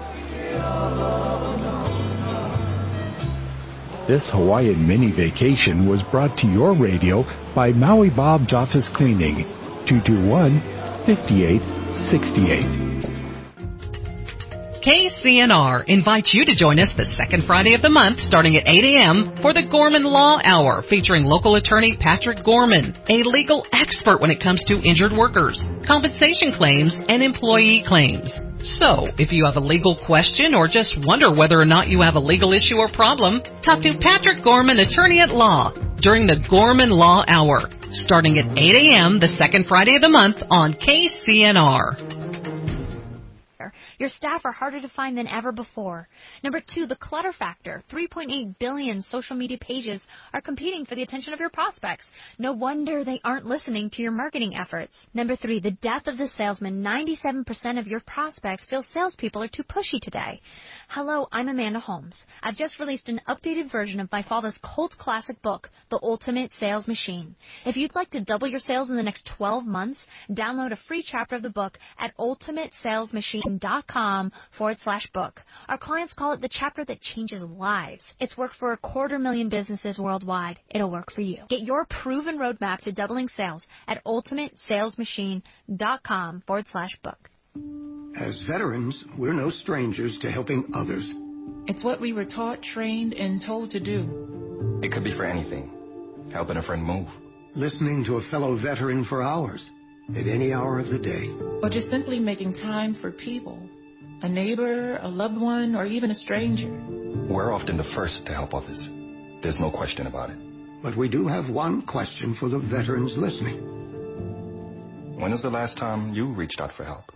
This Hawaiian mini vacation was brought to your radio by Maui Bob's Office Cleaning, 221-5868. KCNR invites you to join us the second Friday of the month starting at 8 a.m. for the Gorman Law Hour featuring local attorney Patrick Gorman, a legal expert when it comes to injured workers, compensation claims, and employee claims. So, if you have a legal question or just wonder whether or not you have a legal issue or problem, talk to Patrick Gorman, attorney at law, during the Gorman Law Hour starting at 8 a.m. the second Friday of the month on KCNR. Your staff are harder to find than ever before. Number 2, the clutter factor. 3.8 billion social media pages are competing for the attention of your prospects. No wonder they aren't listening to your marketing efforts. Number 3, the death of the salesman. 97% of your prospects feel salespeople are too pushy today. Hello, I'm Amanda Holmes. I've just released an updated version of my father's cult classic book, The Ultimate Sales Machine. If you'd like to double your sales in the next 12 months, download a free chapter of the book at ultimatesalesmachine.com/book. Our clients call it the chapter that changes lives. It's worked for 250,000 businesses worldwide. It'll work for you. Get your proven roadmap to doubling sales at ultimatesalesmachine.com/book. As veterans, we're no strangers to helping others. It's what we were taught, trained, and told to do. It could be for anything. Helping a friend move. Listening to a fellow veteran for hours, at any hour of the day. Or just simply making time for people. A neighbor, a loved one, or even a stranger. We're often the first to help others. There's no question about it. But we do have one question for the veterans listening. When is the last time you reached out for help?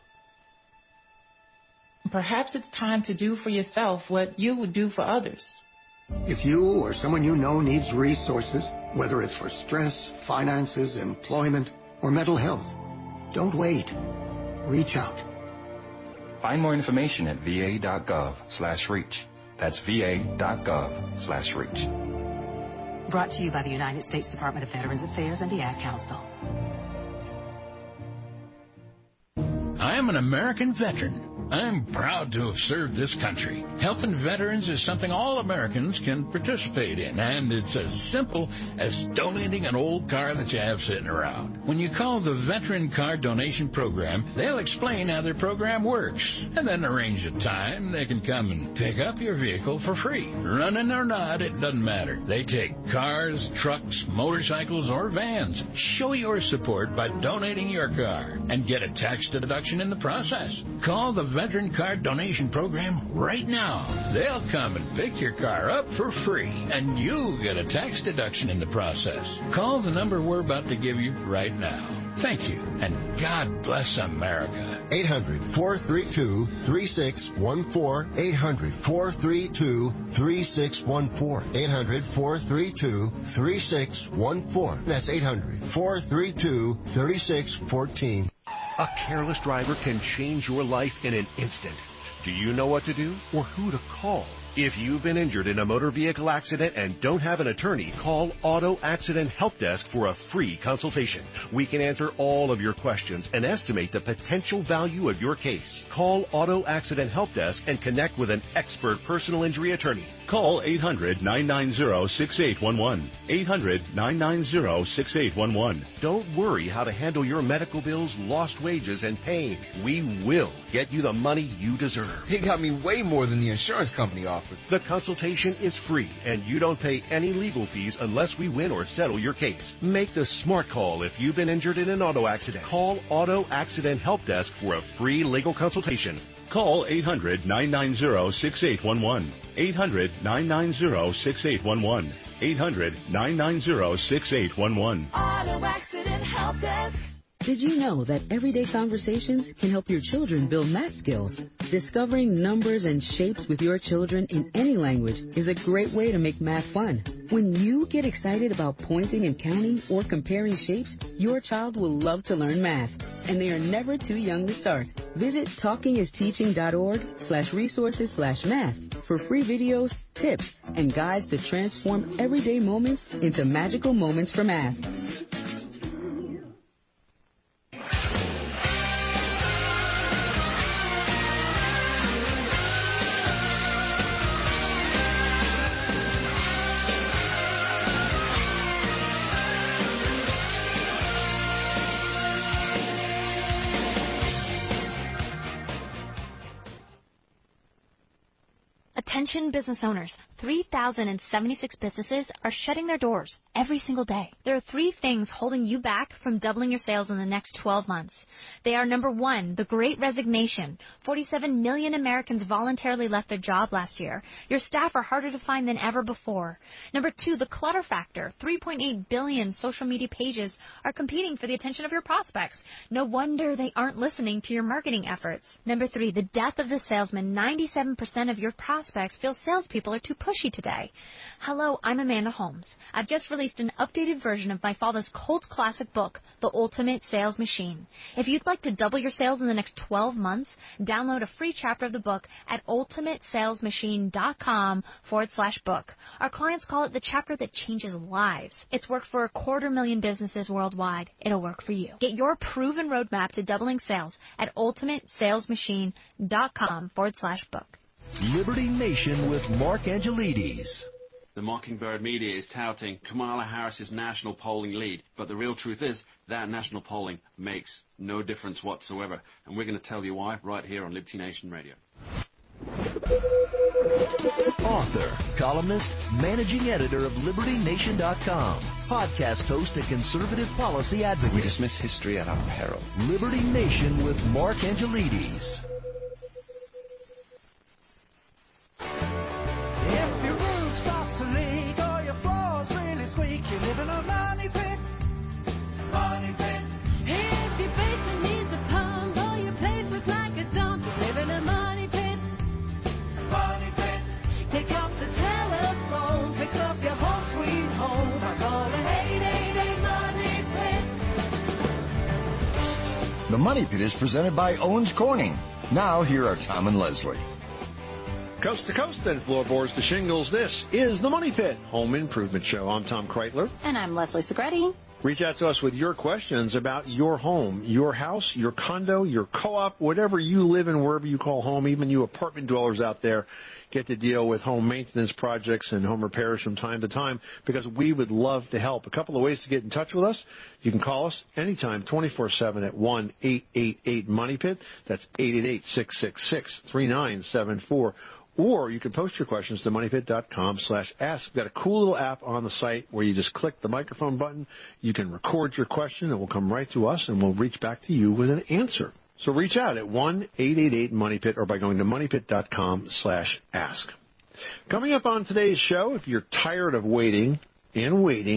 Perhaps it's time to do for yourself what you would do for others. If you or someone you know needs resources, whether it's for stress, finances, employment, or mental health, don't wait. Reach out. Find more information at va.gov/reach. That's va.gov/reach. Brought to you by the United States Department of Veterans Affairs and the Ad Council. I am an American veteran. I'm proud to have served this country. Helping veterans is something all Americans can participate in, and it's as simple as donating an old car that you have sitting around. When you call the Veteran Car Donation Program, they'll explain how their program works, and then arrange a time they can come and pick up your vehicle for free. Running or not, it doesn't matter. They take cars, trucks, motorcycles, or vans. Show your support by donating your car and get a tax deduction in the process. Call the Veteran Car Donation Program right now. They'll come and pick your car up for free, and you get a tax deduction in the process. Call the number we're about to give you right now. Thank you, and God bless America. 800-432-3614. 800-432-3614. 800-432-3614. That's 800-432-3614. A careless driver can change your life in an instant. Do you know what to do or who to call? If you've been injured in a motor vehicle accident and don't have an attorney, call Auto Accident Help Desk for a free consultation. We can answer all of your questions and estimate the potential value of your case. Call Auto Accident Help Desk and connect with an expert personal injury attorney. Call 800-990-6811. 800-990-6811. Don't worry how to handle your medical bills, lost wages, and pain. We will get you the money you deserve. They got me way more than the insurance company offered. The consultation is free, and you don't pay any legal fees unless we win or settle your case. Make the smart call if you've been injured in an auto accident. Call Auto Accident Help Desk for a free legal consultation. Call 800-990-6811. 800-990-6811. 800-990-6811. Auto Accident Help Desk. Did you know that everyday conversations can help your children build math skills? Discovering numbers and shapes with your children in any language is a great way to make math fun. When you get excited about pointing and counting or comparing shapes, your child will love to learn math, and they are never too young to start. Visit talkingisteaching.org/resources/math for free videos, tips, and guides to transform everyday moments into magical moments for math. Attention business owners, 3,076 businesses are shutting their doors every single day. There are three things holding you back from doubling your sales in the next 12 months. They are, number one, the Great Resignation. 47 million Americans voluntarily left their job last year. Your staff are harder to find than ever before. Number two, the clutter factor. 3.8 billion social media pages are competing for the attention of your prospects. No wonder they aren't listening to your marketing efforts. Number three, the death of the salesman. 97% of your prospects feel salespeople are too pushy today. Hello, I'm Amanda Holmes. I've just released an updated version of my father's cult classic book, The Ultimate Sales Machine. If you'd like to double your sales in the next 12 months, download a free chapter of the book at ultimatesalesmachine.com/book. Our clients call it the chapter that changes lives. It's worked for 250,000 businesses worldwide. It'll work for you. Get your proven roadmap to doubling sales at ultimatesalesmachine.com/book. Liberty Nation with Mark Angelides. The Mockingbird media is touting Kamala Harris's national polling lead, but the real truth is that national polling makes no difference whatsoever. And we're going to tell you why right here on Liberty Nation Radio. Author, columnist, managing editor of LibertyNation.com, podcast host and conservative policy advocate. We dismiss history at our peril. Liberty Nation with Mark Angelides. If your roof starts to leak or your floor's really squeak, you live in a money pit. Money pit. If your basement needs a pump or your place looks like a dump, you live in a money pit. Money pit. Pick up the telephone, fix up your home sweet home by calling 888 Money Pit. The Money Pit is presented by Owens Corning. Now, here are Tom and Leslie. Coast to coast and floorboards to shingles, this is the Money Pit Home Improvement Show. I'm Tom Kreitler. And I'm Leslie Segretti. Reach out to us with your questions about your home, your house, your condo, your co-op, whatever you live in, wherever you call home. Even you apartment dwellers out there get to deal with home maintenance projects and home repairs from time to time because we would love to help. A couple of ways to get in touch with us. You can call us anytime, 24/7 at 1-888-MONEY-PIT. That's 888-666-3974. Or you can post your questions to moneypit.com/ask. We've got a cool little app on the site where you just click the microphone button. You can record your question. It will come right to us, and we'll reach back to you with an answer. So reach out at 1-888-MONEYPIT or by going to moneypit.com/ask. Coming up on today's show, if you're tired of waiting and waiting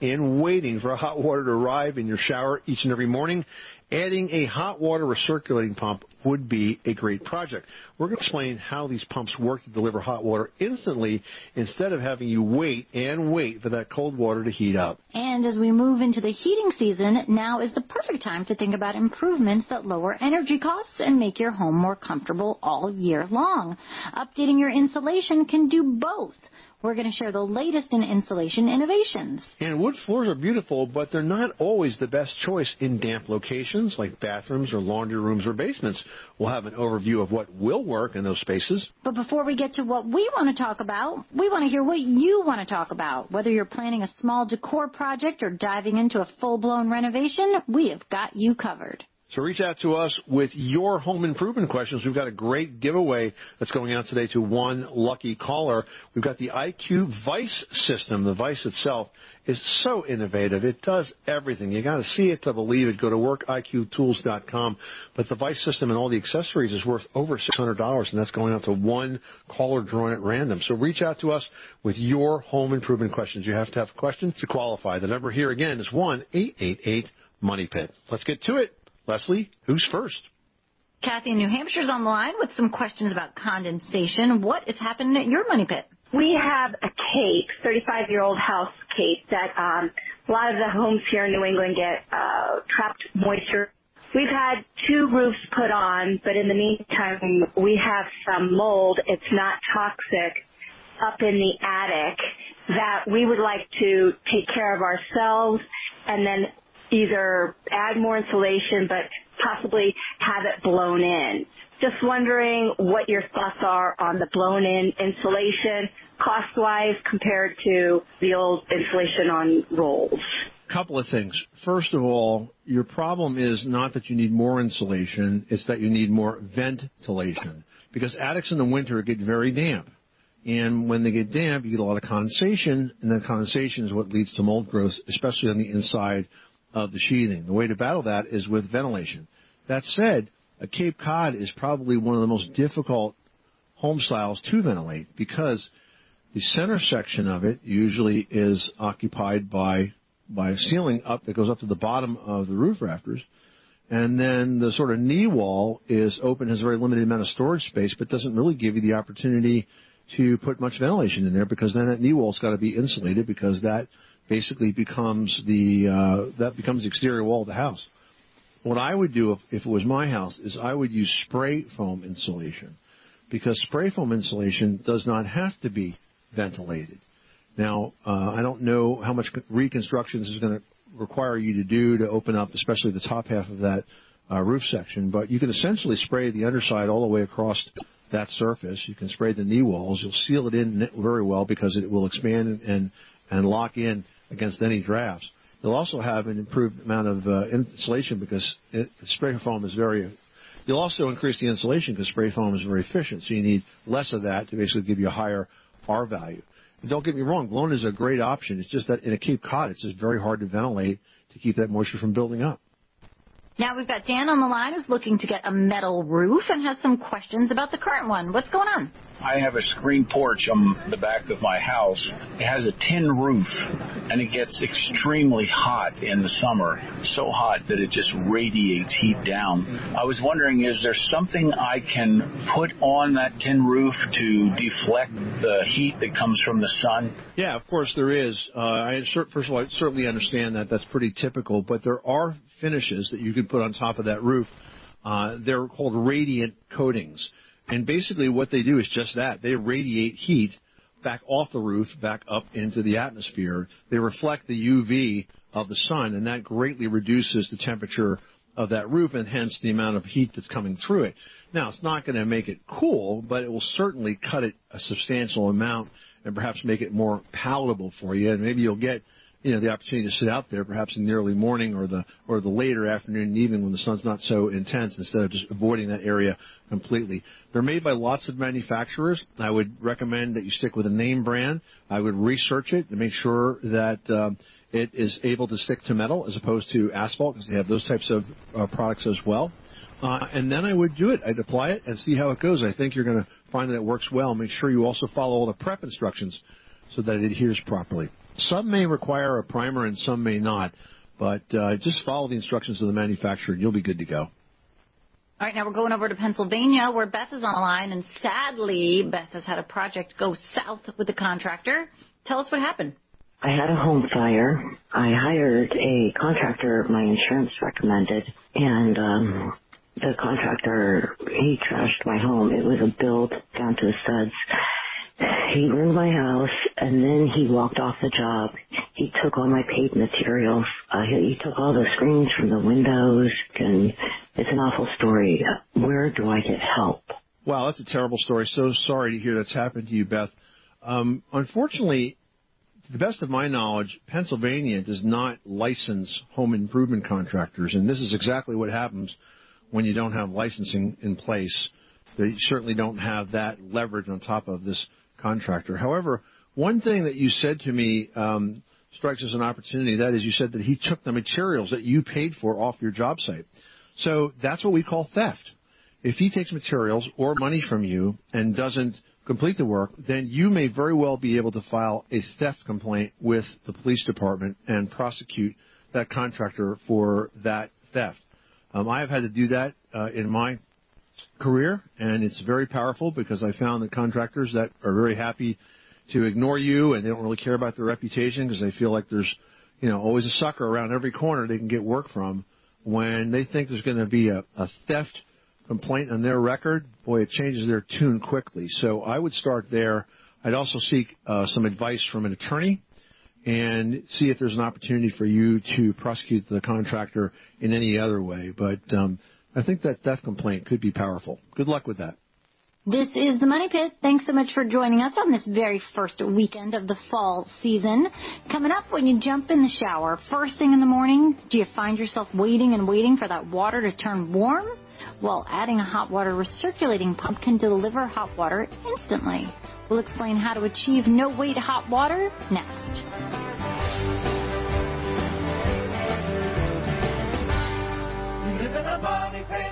and waiting for hot water to arrive in your shower each and every morning, adding a hot water recirculating pump would be a great project. We're going to explain how these pumps work to deliver hot water instantly instead of having you wait and wait for that cold water to heat up. And as we move into the heating season, now is the perfect time to think about improvements that lower energy costs and make your home more comfortable all year long. Updating your insulation can do both. We're going to share the latest in insulation innovations. And wood floors are beautiful, but they're not always the best choice in damp locations like bathrooms or laundry rooms or basements. We'll have an overview of what will work in those spaces. But before we get to what we want to talk about, we want to hear what you want to talk about. Whether you're planning a small decor project or diving into a full-blown renovation, we have got you covered. So reach out to us with your home improvement questions. We've got a great giveaway that's going out today to one lucky caller. We've got the IQ Vice system. The Vice itself is so innovative. It does everything. You got to see it to believe it. Go to workiqtools.com. But the Vice system and all the accessories is worth over $600, and that's going out to one caller drawn at random. So reach out to us with your home improvement questions. You have to have a question to qualify. The number here again is 1-888-MONEY-PIT. Let's get to it. Leslie, who's first? Kathy in New Hampshire's on the line with some questions about condensation. What is happening at your money pit? We have a cape, 35-year-old house cape that a lot of the homes here in New England get trapped moisture. We've had 2 roofs put on, but in the meantime, we have some mold. It's not toxic up in the attic that we would like to take care of ourselves and then either add more insulation, but possibly have it blown in. Just wondering what your thoughts are on the blown-in insulation, cost-wise, compared to the old insulation on rolls. Couple of things. First of all, your problem is not that you need more insulation, it's that you need more ventilation. Because attics in the winter get very damp. And when they get damp, you get a lot of condensation, and that condensation is what leads to mold growth, especially on the inside of the sheathing. The way to battle that is with ventilation. That said, a Cape Cod is probably one of the most difficult home styles to ventilate because the center section of it usually is occupied by a ceiling up that goes up to the bottom of the roof rafters. And then the sort of knee wall is open, has a very limited amount of storage space, but doesn't really give you the opportunity to put much ventilation in there because then that knee wall's got to be insulated because that basically becomes the exterior wall of the house. What I would do if it was my house is I would use spray foam insulation because spray foam insulation does not have to be ventilated. Now, I don't know how much reconstruction this is going to require you to do to open up, especially the top half of that roof section, but you can essentially spray the underside all the way across that surface. You can spray the knee walls. You'll seal it in very well because it will expand and lock in against any drafts. You'll also have an improved amount of insulation because spray foam is you'll also increase the insulation because spray foam is very efficient, so you need less of that to basically give you a higher R value. And don't get me wrong, blown is a great option. It's just that in a Cape Cod, it's just very hard to ventilate to keep that moisture from building up. Now we've got Dan on the line who's looking to get a metal roof and has some questions about the current one. What's going on? I have a screen porch on the back of my house. It has a tin roof, and it gets extremely hot in the summer, so hot that it just radiates heat down. I was wondering, is there something I can put on that tin roof to deflect the heat that comes from the sun? Yeah, of course there is. First of all, I certainly understand that. That's pretty typical, but there are finishes that you can put on top of that roof. They're called radiant coatings. And basically what they do is just that. They radiate heat back off the roof, back up into the atmosphere. They reflect the UV of the sun, and that greatly reduces the temperature of that roof and hence the amount of heat that's coming through it. Now, it's not going to make it cool, but it will certainly cut it a substantial amount and perhaps make it more palatable for you. And maybe you'll get the opportunity to sit out there perhaps in the early morning or the later afternoon and evening when the sun's not so intense instead of just avoiding that area completely. They're made by lots of manufacturers. I would recommend that you stick with a name brand. I would research it to make sure that it is able to stick to metal as opposed to asphalt because they have those types of products as well. And then I would do it. I'd apply it and see how it goes. I think you're going to find that it works well. Make sure you also follow all the prep instructions so that it adheres properly. Some may require a primer and some may not, but just follow the instructions of the manufacturer and you'll be good to go. All right, now we're going over to Pennsylvania where Beth is on the line, and sadly, Beth has had a project go south with the contractor. Tell us what happened. I had a home fire. I hired a contractor my insurance recommended, and the contractor, he trashed my home. It was a build down to the studs. He ruined my house, and then he walked off the job. He took all my paint materials. He took all the screens from the windows, and it's an awful story. Where do I get help? Wow, that's a terrible story. So sorry to hear that's happened to you, Beth. Unfortunately, to the best of my knowledge, Pennsylvania does not license home improvement contractors, and this is exactly what happens when you don't have licensing in place. They certainly don't have that leverage on top of this contractor. However, one thing that you said to me strikes as an opportunity. That is, you said that he took the materials that you paid for off your job site. So that's what we call theft. If he takes materials or money from you and doesn't complete the work, then you may very well be able to file a theft complaint with the police department and prosecute that contractor for that theft. I have had to do that in my career, and it's very powerful because I found that contractors that are very happy to ignore you and they don't really care about their reputation because they feel like there's, always a sucker around every corner they can get work from. When they think there's going to be a theft complaint on their record, boy, it changes their tune quickly. So I would start there. I'd also seek some advice from an attorney and see if there's an opportunity for you to prosecute the contractor in any other way. But I think that theft complaint could be powerful. Good luck with that. This is the Money Pit. Thanks so much for joining us on this very first weekend of the fall season. Coming up, when you jump in the shower, first thing in the morning, do you find yourself waiting and waiting for that water to turn warm? Well, adding a hot water recirculating pump can deliver hot water instantly. We'll explain how to achieve no-wait hot water next. You live in a money pit.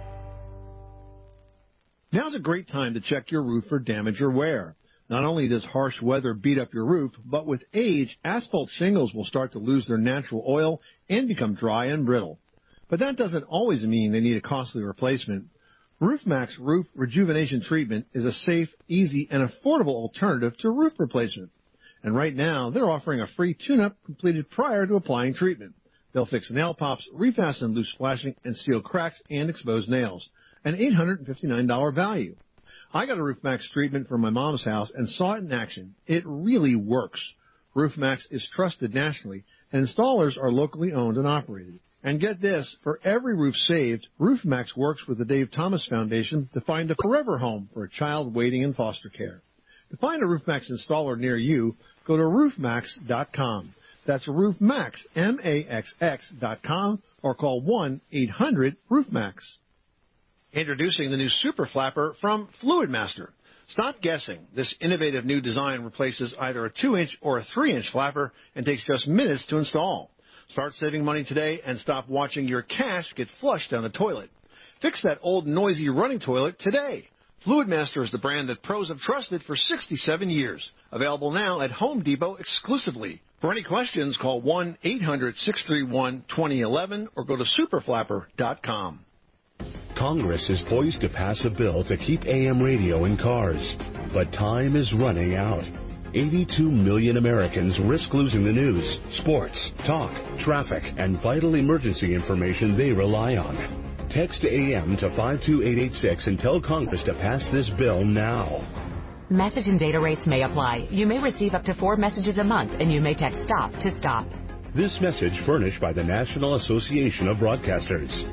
Now's a great time to check your roof for damage or wear. Not only does harsh weather beat up your roof, but with age, asphalt shingles will start to lose their natural oil and become dry and brittle. But that doesn't always mean they need a costly replacement. RoofMax Roof Rejuvenation Treatment is a safe, easy, and affordable alternative to roof replacement. And right now, they're offering a free tune-up completed prior to applying treatment. They'll fix nail pops, refasten loose flashing, and seal cracks and exposed nails. An $859 value. I got a RoofMax treatment for my mom's house and saw it in action. It really works. RoofMax is trusted nationally, and installers are locally owned and operated. And get this, for every roof saved, RoofMax works with the Dave Thomas Foundation to find a forever home for a child waiting in foster care. To find a RoofMax installer near you, go to roofmax.com. That's RoofMax, MAXX.com, or call 1-800-RoofMax. Introducing the new Super Flapper from Fluidmaster. Stop guessing. This innovative new design replaces either a 2-inch or a 3-inch flapper and takes just minutes to install. Start saving money today and stop watching your cash get flushed down the toilet. Fix that old noisy running toilet today. Fluidmaster is the brand that pros have trusted for 67 years. Available now at Home Depot exclusively. For any questions, call 1-800-631-2011 or go to superflapper.com. Congress is poised to pass a bill to keep AM radio in cars, but time is running out. 82 million Americans risk losing the news, sports, talk, traffic, and vital emergency information they rely on. Text AM to 52886 and tell Congress to pass this bill now. Message and data rates may apply. You may receive up to 4 messages a month, and you may text STOP to STOP. This message furnished by the National Association of Broadcasters.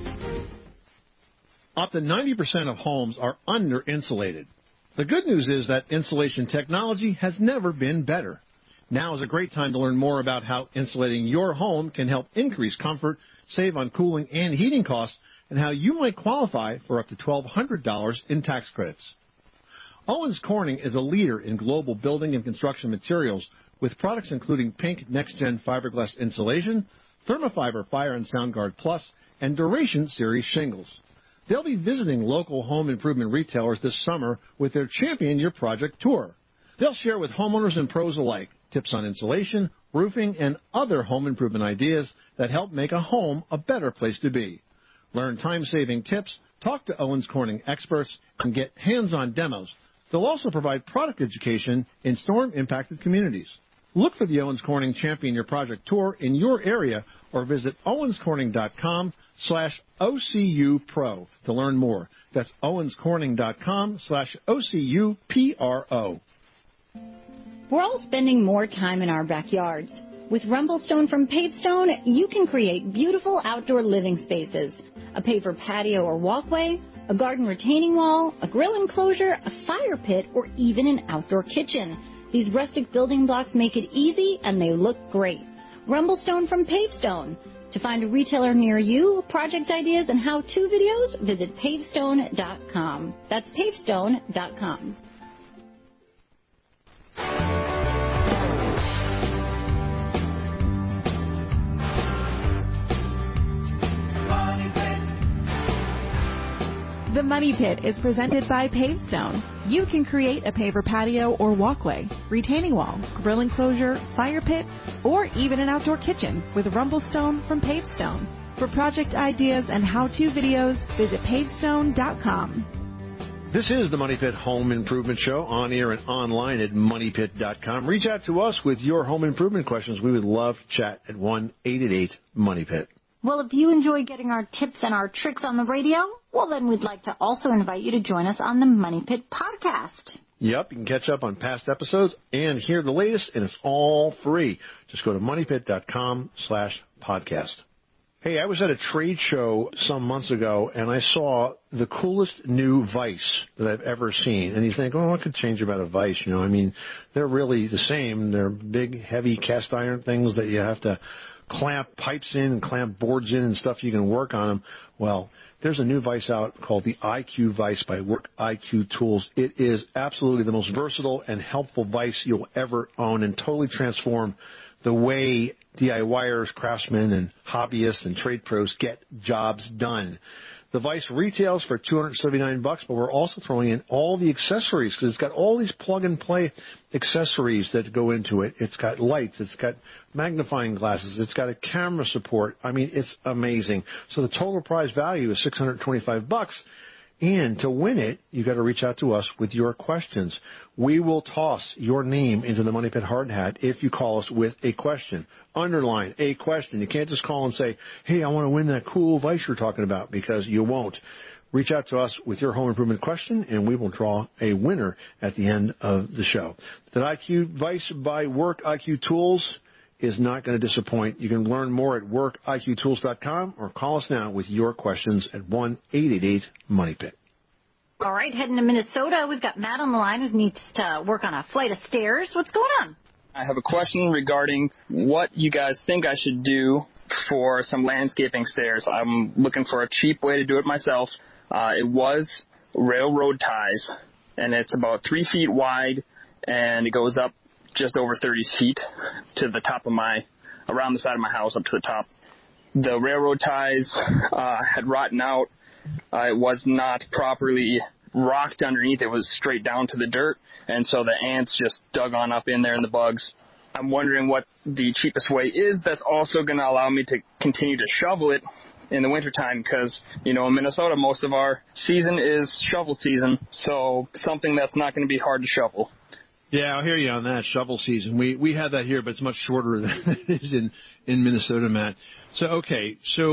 Up to 90% of homes are under-insulated. The good news is that insulation technology has never been better. Now is a great time to learn more about how insulating your home can help increase comfort, save on cooling and heating costs, and how you might qualify for up to $1,200 in tax credits. Owens Corning is a leader in global building and construction materials with products including Pink Next Gen Fiberglass Insulation, Thermofiber Fire and Sound Guard Plus, and Duration Series shingles. They'll be visiting local home improvement retailers this summer with their Champion Your Project tour. They'll share with homeowners and pros alike tips on insulation, roofing, and other home improvement ideas that help make a home a better place to be. Learn time-saving tips, talk to Owens Corning experts, and get hands-on demos. They'll also provide product education in storm-impacted communities. Look for the Owens Corning Champion Your Project Tour in your area or visit owenscorning.com/OCU Pro to learn more. That's owenscorning.com/OCU PRO. We're all spending more time in our backyards. With Rumblestone from Pavestone, you can create beautiful outdoor living spaces. A paver patio or walkway, a garden retaining wall, a grill enclosure, a fire pit, or even an outdoor kitchen. These rustic building blocks make it easy and they look great. Rumblestone from Pavestone. To find a retailer near you, project ideas, and how-to videos, visit pavestone.com. That's pavestone.com. The Money Pit is presented by Pavestone. You can create a paver patio or walkway, retaining wall, grill enclosure, fire pit, or even an outdoor kitchen with Rumblestone from Pavestone. For project ideas and how-to videos, visit pavestone.com. This is the Money Pit Home Improvement Show, on air and online at moneypit.com. Reach out to us with your home improvement questions. We would love to chat at 1-888-MONEYPIT. Well, if you enjoy getting our tips and our tricks on the radio, well, then we'd like to also invite you to join us on the Money Pit podcast. Yep, you can catch up on past episodes and hear the latest, and it's all free. Just go to moneypit.com/podcast. Hey, I was at a trade show some months ago, and I saw the coolest new vise that I've ever seen. And you think, oh, what could change about a vise? You know, I mean, they're really the same. They're big, heavy cast iron things that you have to clamp pipes in and clamp boards in and stuff. You can work on them. Well, there's a new vise out called the IQ Vise by Work IQ Tools. It is absolutely the most versatile and helpful vise you'll ever own and totally transform the way DIYers, craftsmen, and hobbyists and trade pros get jobs done. The vise retails for $279, but we're also throwing in all the accessories because it's got all these plug-and-play accessories that go into it. It's got lights. It's got magnifying glasses. It's got a camera support. I mean, it's amazing. So the total prize value is $625. And to win it, you got to reach out to us with your questions. We will toss your name into the Money Pit hard hat if you call us with a question. Underline a question. You can't just call and say, hey, I want to win that cool vise you're talking about, because you won't. Reach out to us with your home improvement question, and we will draw a winner at the end of the show. The IQ Vise by Work IQ Tools is not going to disappoint. You can learn more at workiqtools.com or call us now with your questions at 1-888-MONEYPIT. All right, heading to Minnesota. We've got Matt on the line who needs to work on a flight of stairs. What's going on? I have a question regarding what you guys think I should do for some landscaping stairs. I'm looking for a cheap way to do it myself. It was railroad ties, and it's about 3 feet wide, and it goes up just over 30 feet to the top of around the side of my house up to the top. The railroad ties had rotten out. It was not properly rocked underneath. It was straight down to the dirt, and so the ants just dug on up in there and the bugs. I'm wondering what the cheapest way is that's also going to allow me to continue to shovel it in the wintertime, because, you know, in Minnesota, most of our season is shovel season, so something that's not going to be hard to shovel. Yeah, I'll hear you on that, shovel season. We have that here, but it's much shorter than it is in Minnesota, Matt. So, okay,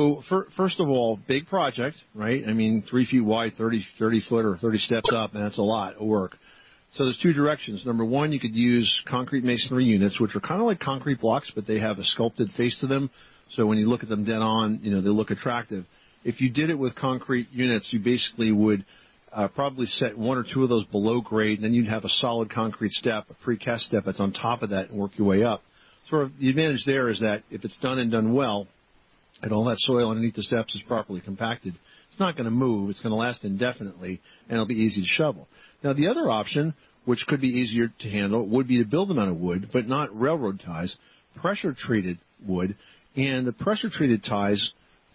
first of all, big project, right? I mean, 3 feet wide, 30 foot or 30 steps up, and that's a lot of work. So there's two directions. Number one, you could use concrete masonry units, which are kind of like concrete blocks, but they have a sculpted face to them. So when you look at them dead on, you know, they look attractive. If you did it with concrete units, you basically would probably set one or two of those below grade, and then you'd have a solid concrete step, a precast step that's on top of that, and work your way up. Sort of the advantage there is that if it's done and done well, and all that soil underneath the steps is properly compacted, it's not going to move. It's going to last indefinitely, and it'll be easy to shovel. Now, the other option, which could be easier to handle, would be to build them out of wood, but not railroad ties, pressure-treated wood. And the pressure-treated ties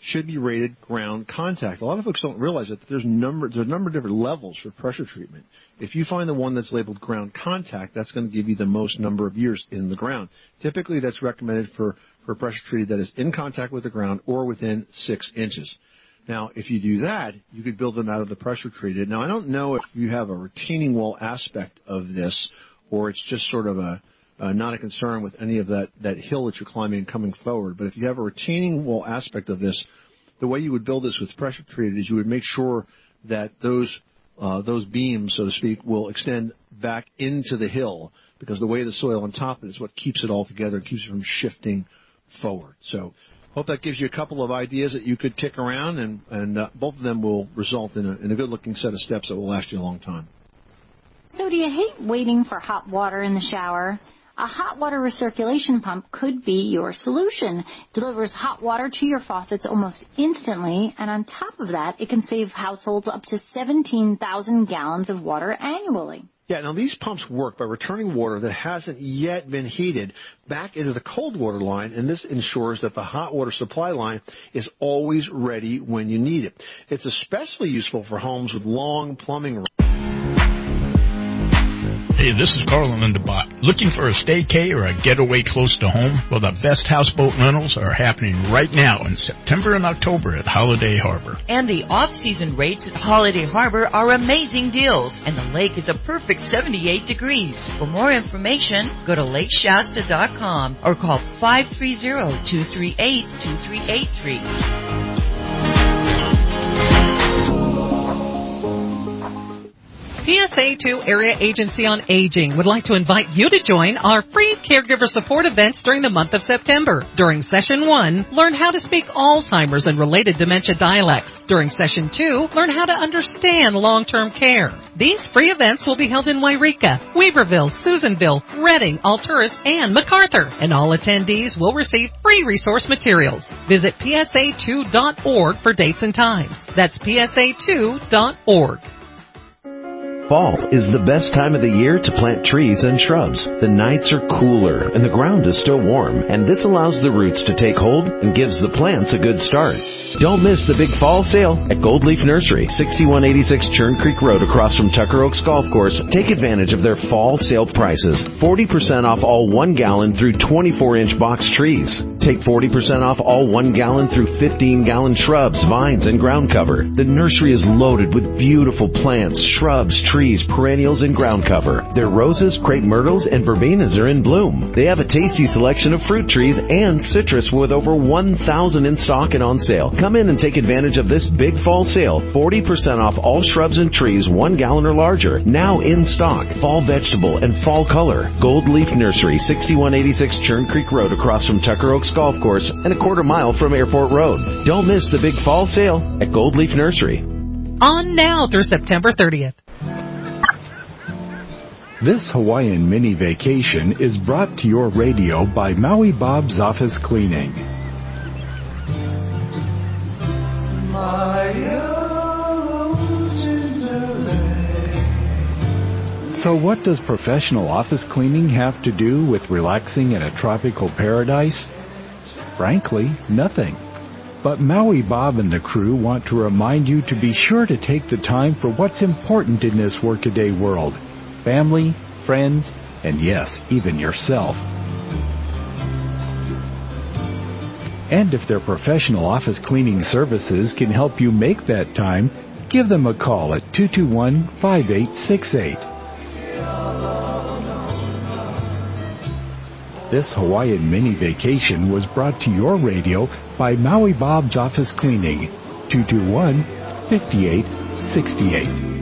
should be rated ground contact. A lot of folks don't realize that there's a number of different levels for pressure treatment. If you find the one that's labeled ground contact, that's going to give you the most number of years in the ground. Typically, that's recommended for pressure treated that is in contact with the ground or within 6 inches. Now, if you do that, you could build them out of the pressure treated. Now, I don't know if you have a retaining wall aspect of this or it's just sort of not a concern with any of that hill that you're climbing and coming forward. But if you have a retaining wall aspect of this, the way you would build this with pressure treated is you would make sure that those beams, so to speak, will extend back into the hill, because the way the soil on top of it is what keeps it all together and keeps it from shifting forward. So hope that gives you a couple of ideas that you could kick around, and both of them will result in a good-looking set of steps that will last you a long time. So do you hate waiting for hot water in the shower? A hot water recirculation pump could be your solution. It delivers hot water to your faucets almost instantly, and on top of that, it can save households up to 17,000 gallons of water annually. Yeah, now these pumps work by returning water that hasn't yet been heated back into the cold water line, and this ensures that the hot water supply line is always ready when you need it. It's especially useful for homes with long plumbing. Hey, this is Carl in the bot. Looking for a staycay or a getaway close to home? Well, the best houseboat rentals are happening right now in September and October at Holiday Harbor. And the off-season rates at Holiday Harbor are amazing deals, and the lake is a perfect 78 degrees. For more information, go to lakeshasta.com or call 530-238-2383. PSA2 Area Agency on Aging would like to invite you to join our free caregiver support events during the month of September. During Session 1, learn how to speak Alzheimer's and related dementia dialects. During Session 2, learn how to understand long-term care. These free events will be held in Wairika, Weaverville, Susanville, Reading, Alturas, and MacArthur, and all attendees will receive free resource materials. Visit psa2.org for dates and times. That's psa2.org. Fall is the best time of the year to plant trees and shrubs. The nights are cooler and the ground is still warm, and this allows the roots to take hold and gives the plants a good start. Don't miss the big fall sale at Gold Leaf Nursery, 6186 Churn Creek Road across from Tucker Oaks Golf Course. Take advantage of their fall sale prices. 40% off all 1 gallon through 24-inch box trees. Take 40% off all 1 gallon through 15-gallon shrubs, vines, and ground cover. The nursery is loaded with beautiful plants, shrubs, trees, perennials, and ground cover. Their roses, crepe myrtles, and verbenas are in bloom. They have a tasty selection of fruit trees and citrus with over 1,000 in stock and on sale. Come in and take advantage of this big fall sale. 40% off all shrubs and trees 1 gallon or larger. Now in stock. Fall vegetable and fall color. Gold Leaf Nursery, 6186 Churn Creek Road across from Tucker Oaks Golf Course and a quarter mile from Airport Road. Don't miss the big fall sale at Gold Leaf Nursery. On now through September 30th. This Hawaiian mini vacation is brought to your radio by Maui Bob's Office Cleaning. So what does professional office cleaning have to do with relaxing in a tropical paradise? Frankly, nothing. But Maui Bob and the crew want to remind you to be sure to take the time for what's important in this workaday world. Family, friends, and yes, even yourself. And if their professional office cleaning services can help you make that time, give them a call at 221-5868. This Hawaiian mini vacation was brought to your radio by Maui Bob's Office Cleaning, 221-5868.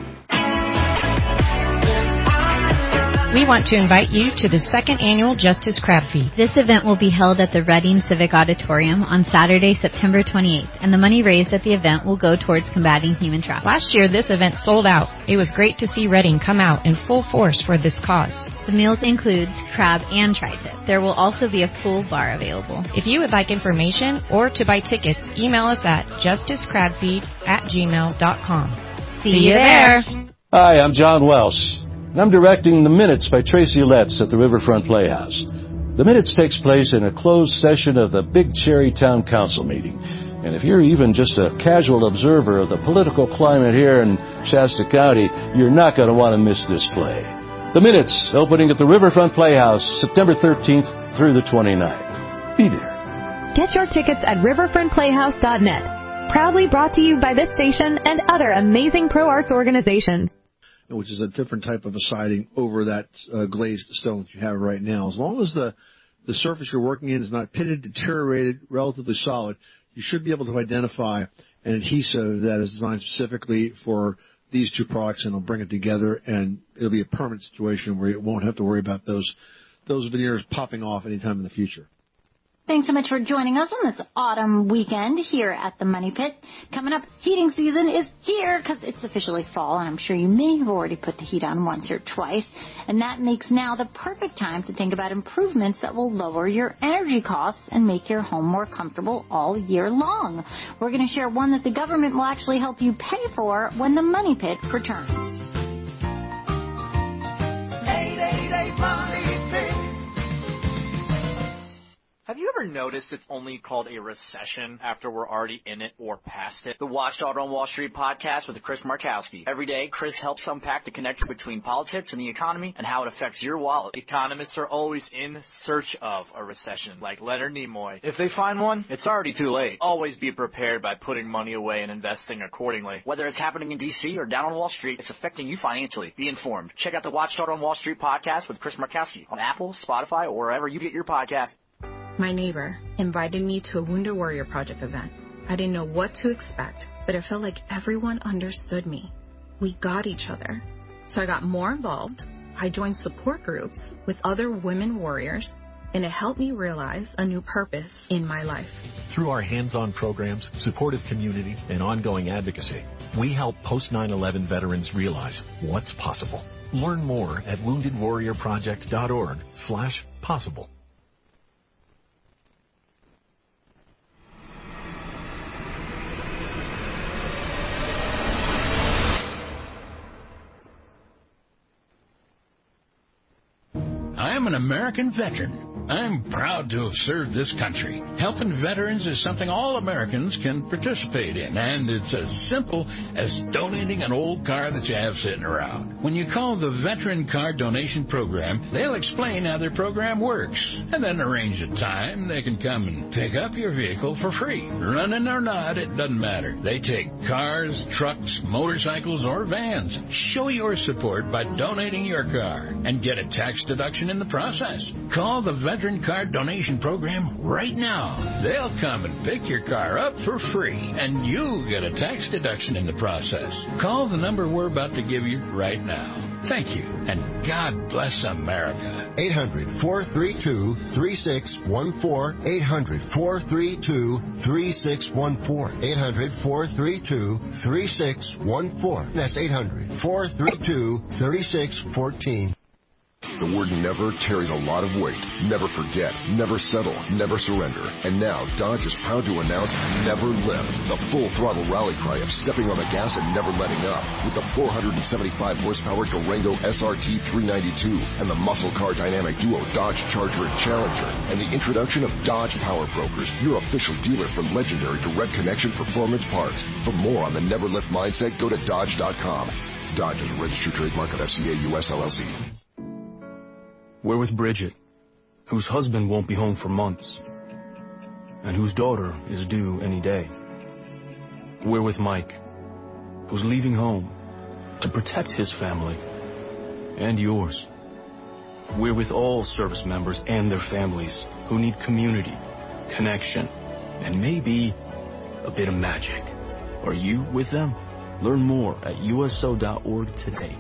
We want to invite you to the second annual Justice Crab Feed. This event will be held at the Reading Civic Auditorium on Saturday, September 28th, and the money raised at the event will go towards combating human trafficking. Last year, this event sold out. It was great to see Reading come out in full force for this cause. The meals includes crab and tri-tip. There will also be a full bar available. If you would like information or to buy tickets, email us at justicecrabfeed@gmail.com. See you there. Hi, I'm John Welsh. I'm directing The Minutes by Tracy Letts at the Riverfront Playhouse. The Minutes takes place in a closed session of the Big Cherry Town Council meeting. And if you're even just a casual observer of the political climate here in Shasta County, you're not going to want to miss this play. The Minutes, opening at the Riverfront Playhouse, September 13th through the 29th. Be there. Get your tickets at riverfrontplayhouse.net. Proudly brought to you by this station and other amazing pro arts organizations. Which is a different type of a siding over that glazed stone that you have right now. As long as the surface you're working in is not pitted, deteriorated, relatively solid, you should be able to identify an adhesive that is designed specifically for these two products, and it'll bring it together, and it'll be a permanent situation where you won't have to worry about those veneers popping off anytime in the future. Thanks so much for joining us on this autumn weekend here at the Money Pit. Coming up, heating season is here because it's officially fall, and I'm sure you may have already put the heat on once or twice. And that makes now the perfect time to think about improvements that will lower your energy costs and make your home more comfortable all year long. We're going to share one that the government will actually help you pay for when the Money Pit returns. 888 Money Pit. Have you ever noticed it's only called a recession after we're already in it or past it? The Watchdog on Wall Street podcast with Chris Markowski. Every day, Chris helps unpack the connection between politics and the economy and how it affects your wallet. Economists are always in search of a recession, like Leonard Nimoy. If they find one, it's already too late. Always be prepared by putting money away and investing accordingly. Whether it's happening in D.C. or down on Wall Street, it's affecting you financially. Be informed. Check out the Watchdog on Wall Street podcast with Chris Markowski on Apple, Spotify, or wherever you get your podcast. My neighbor invited me to a Wounded Warrior Project event. I didn't know what to expect, but it felt like everyone understood me. We got each other. So I got more involved. I joined support groups with other women warriors, and it helped me realize a new purpose in my life. Through our hands-on programs, supportive community, and ongoing advocacy, we help post-9/11 veterans realize what's possible. Learn more at woundedwarriorproject.org/possible. I am an American veteran. I'm proud to have served this country. Helping veterans is something all Americans can participate in, and it's as simple as donating an old car that you have sitting around. When you call the Veteran Car Donation Program, they'll explain how their program works, and then arrange a time they can come and pick up your vehicle for free. Running or not, it doesn't matter. They take cars, trucks, motorcycles, or vans. Show your support by donating your car and get a tax deduction in the process. Call the Veteran Car Donation Program right now. They'll come and pick your car up for free, and you get a tax deduction in the process. Call the number we're about to give you right now. Thank you, and God bless America. 800-432-3614. 800-432-3614. 800-432-3614. That's 800-432-3614. The word never carries a lot of weight. Never forget, never settle, never surrender. And now, Dodge is proud to announce Never Lift, the full-throttle rally cry of stepping on the gas and never letting up. With the 475-horsepower Durango SRT 392 and the muscle car dynamic duo Dodge Charger and Challenger, and the introduction of Dodge Power Brokers, your official dealer for legendary direct connection performance parts. For more on the Never Lift mindset, go to Dodge.com. Dodge is a registered trademark of FCA US LLC. We're with Bridget, whose husband won't be home for months, and whose daughter is due any day. We're with Mike, who's leaving home to protect his family and yours. We're with all service members and their families who need community, connection, and maybe a bit of magic. Are you with them? Learn more at USO.org today.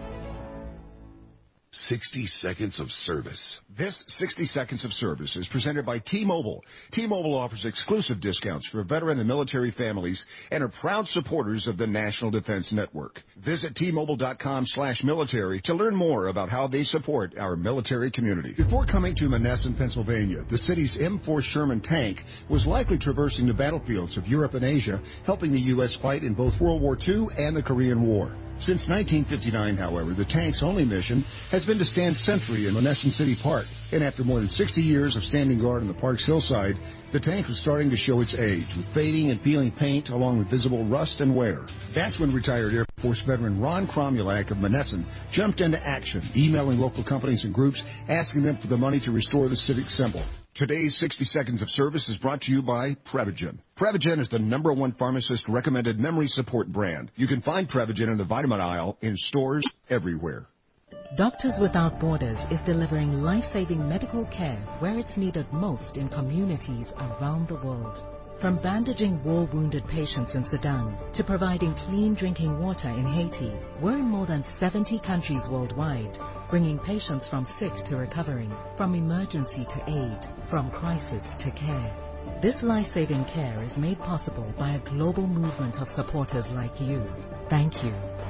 60 seconds of service. This 60 seconds of service is presented by T-Mobile. T-Mobile offers exclusive discounts for veteran and military families and are proud supporters of the National Defense Network. Visit T-Mobile.com/military to learn more about how they support our military community. Before coming to Monessen, Pennsylvania, the city's M4 Sherman tank was likely traversing the battlefields of Europe and Asia, helping the U.S. fight in both World War II and the Korean War. Since 1959, however, the tank's only mission has been to stand sentry in Monessen City Park. And after more than 60 years of standing guard on the park's hillside, the tank was starting to show its age, with fading and peeling paint along with visible rust and wear. That's when retired Air Force veteran Ron Cromulak of Monessen jumped into action, emailing local companies and groups, asking them for the money to restore the civic symbol. Today's 60 Seconds of Service is brought to you by Prevagen. Prevagen is the #1 pharmacist-recommended memory support brand. You can find Prevagen in the vitamin aisle in stores everywhere. Doctors Without Borders is delivering life-saving medical care where it's needed most in communities around the world. From bandaging war-wounded patients in Sudan to providing clean drinking water in Haiti, we're in more than 70 countries worldwide, bringing patients from sick to recovering, from emergency to aid, from crisis to care. This life-saving care is made possible by a global movement of supporters like you. Thank you.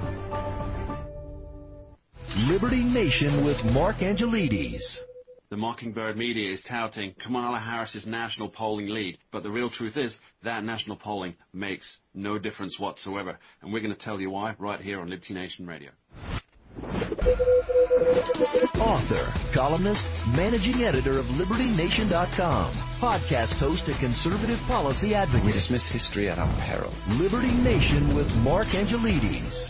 Liberty Nation with Mark Angelides. The Mockingbird media is touting Kamala Harris's national polling lead, but the real truth is that national polling makes no difference whatsoever. And we're going to tell you why right here on Liberty Nation Radio. Author, columnist, managing editor of LibertyNation.com, podcast host and conservative policy advocate. We dismiss history at our peril. Liberty Nation with Mark Angelides.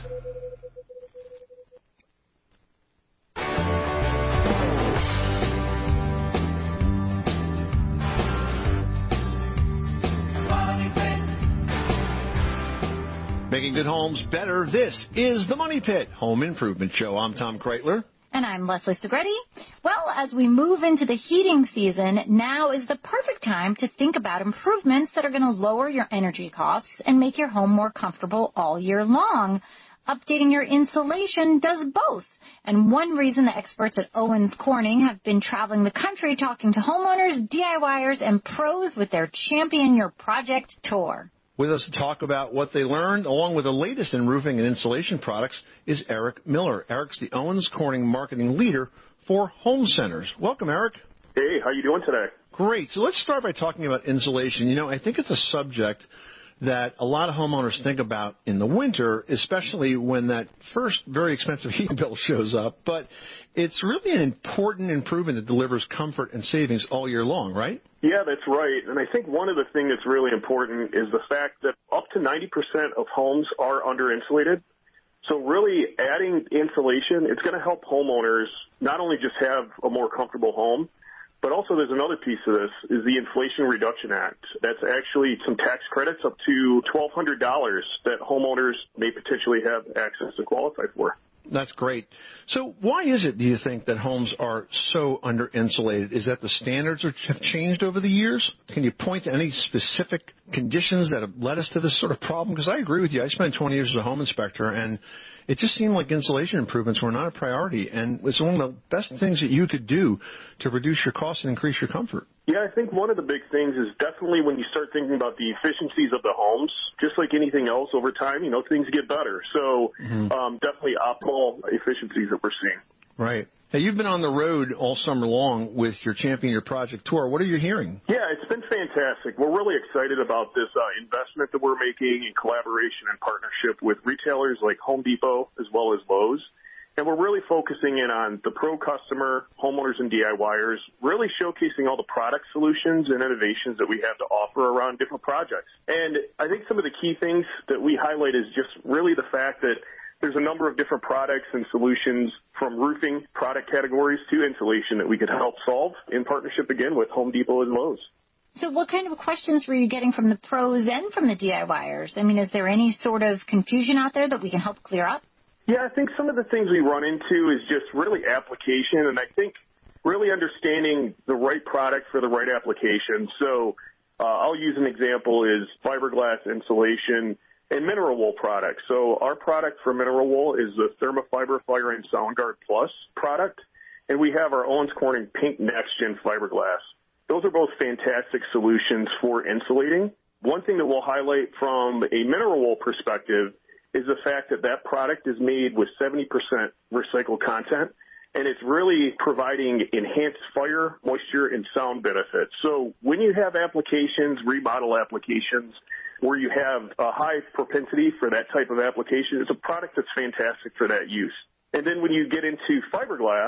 Making good homes better. This is the Money Pit Home Improvement Show. I'm Tom Kreitler. And I'm Leslie Segretti. Well, as we move into the heating season, now is the perfect time to think about improvements that are going to lower your energy costs and make your home more comfortable all year long. Updating your insulation does both. And one reason the experts at Owens Corning have been traveling the country talking to homeowners, DIYers, and pros with their Champion Your Project tour. With us to talk about what they learned, along with the latest in roofing and insulation products, is Eric Miller. Eric's the Owens Corning marketing leader for home centers. Welcome, Eric. Hey, how you doing today? Great. So let's start by talking about insulation. You know, I think it's a subject that a lot of homeowners think about in the winter, especially when that first very expensive heating bill shows up. But it's really an important improvement that delivers comfort and savings all year long, right? Yeah, that's right. And I think one of the things that's really important is the fact that up to 90% of homes are under-insulated. So really adding insulation, it's going to help homeowners not only just have a more comfortable home, but also there's another piece of this, is the Inflation Reduction Act. That's actually some tax credits up to $1,200 that homeowners may potentially have access to qualify for. That's great. So why is it, do you think, that homes are so under-insulated? Is that the standards have changed over the years? Can you point to any specific conditions that have led us to this sort of problem? Because I agree with you. I spent 20 years as a home inspector, and it just seemed like insulation improvements were not a priority, and it's one of the best things that you could do to reduce your costs and increase your comfort. Yeah, I think one of the big things is definitely when you start thinking about the efficiencies of the homes, just like anything else over time, you know, things get better. So definitely optimal efficiencies that we're seeing. Right. Now, you've been on the road all summer long with your Champion Your Project tour. What are you hearing? Yeah, it's been fantastic. We're really excited about this investment that we're making in collaboration and partnership with retailers like Home Depot as well as Lowe's. And we're really focusing in on the pro customer, homeowners and DIYers, really showcasing all the product solutions and innovations that we have to offer around different projects. And I think some of the key things that we highlight is just really the fact that there's a number of different products and solutions from roofing product categories to insulation that we could help solve in partnership, again, with Home Depot and Lowe's. So what kind of questions were you getting from the pros and from the DIYers? I mean, is there any sort of confusion out there that we can help clear up? Yeah, I think some of the things we run into is just really application, and I think really understanding the right product for the right application. So I'll use an example is fiberglass insulation and mineral wool products. So our product for mineral wool is the Thermafiber Fire and SoundGuard Plus product, and we have our Owens Corning Pink Next Gen fiberglass. Those are both fantastic solutions for insulating. One thing that we'll highlight from a mineral wool perspective is the fact that that product is made with 70% recycled content, and it's really providing enhanced fire, moisture, and sound benefits. So when you have applications, remodel applications, where you have a high propensity for that type of application, it's a product that's fantastic for that use. And then when you get into fiberglass,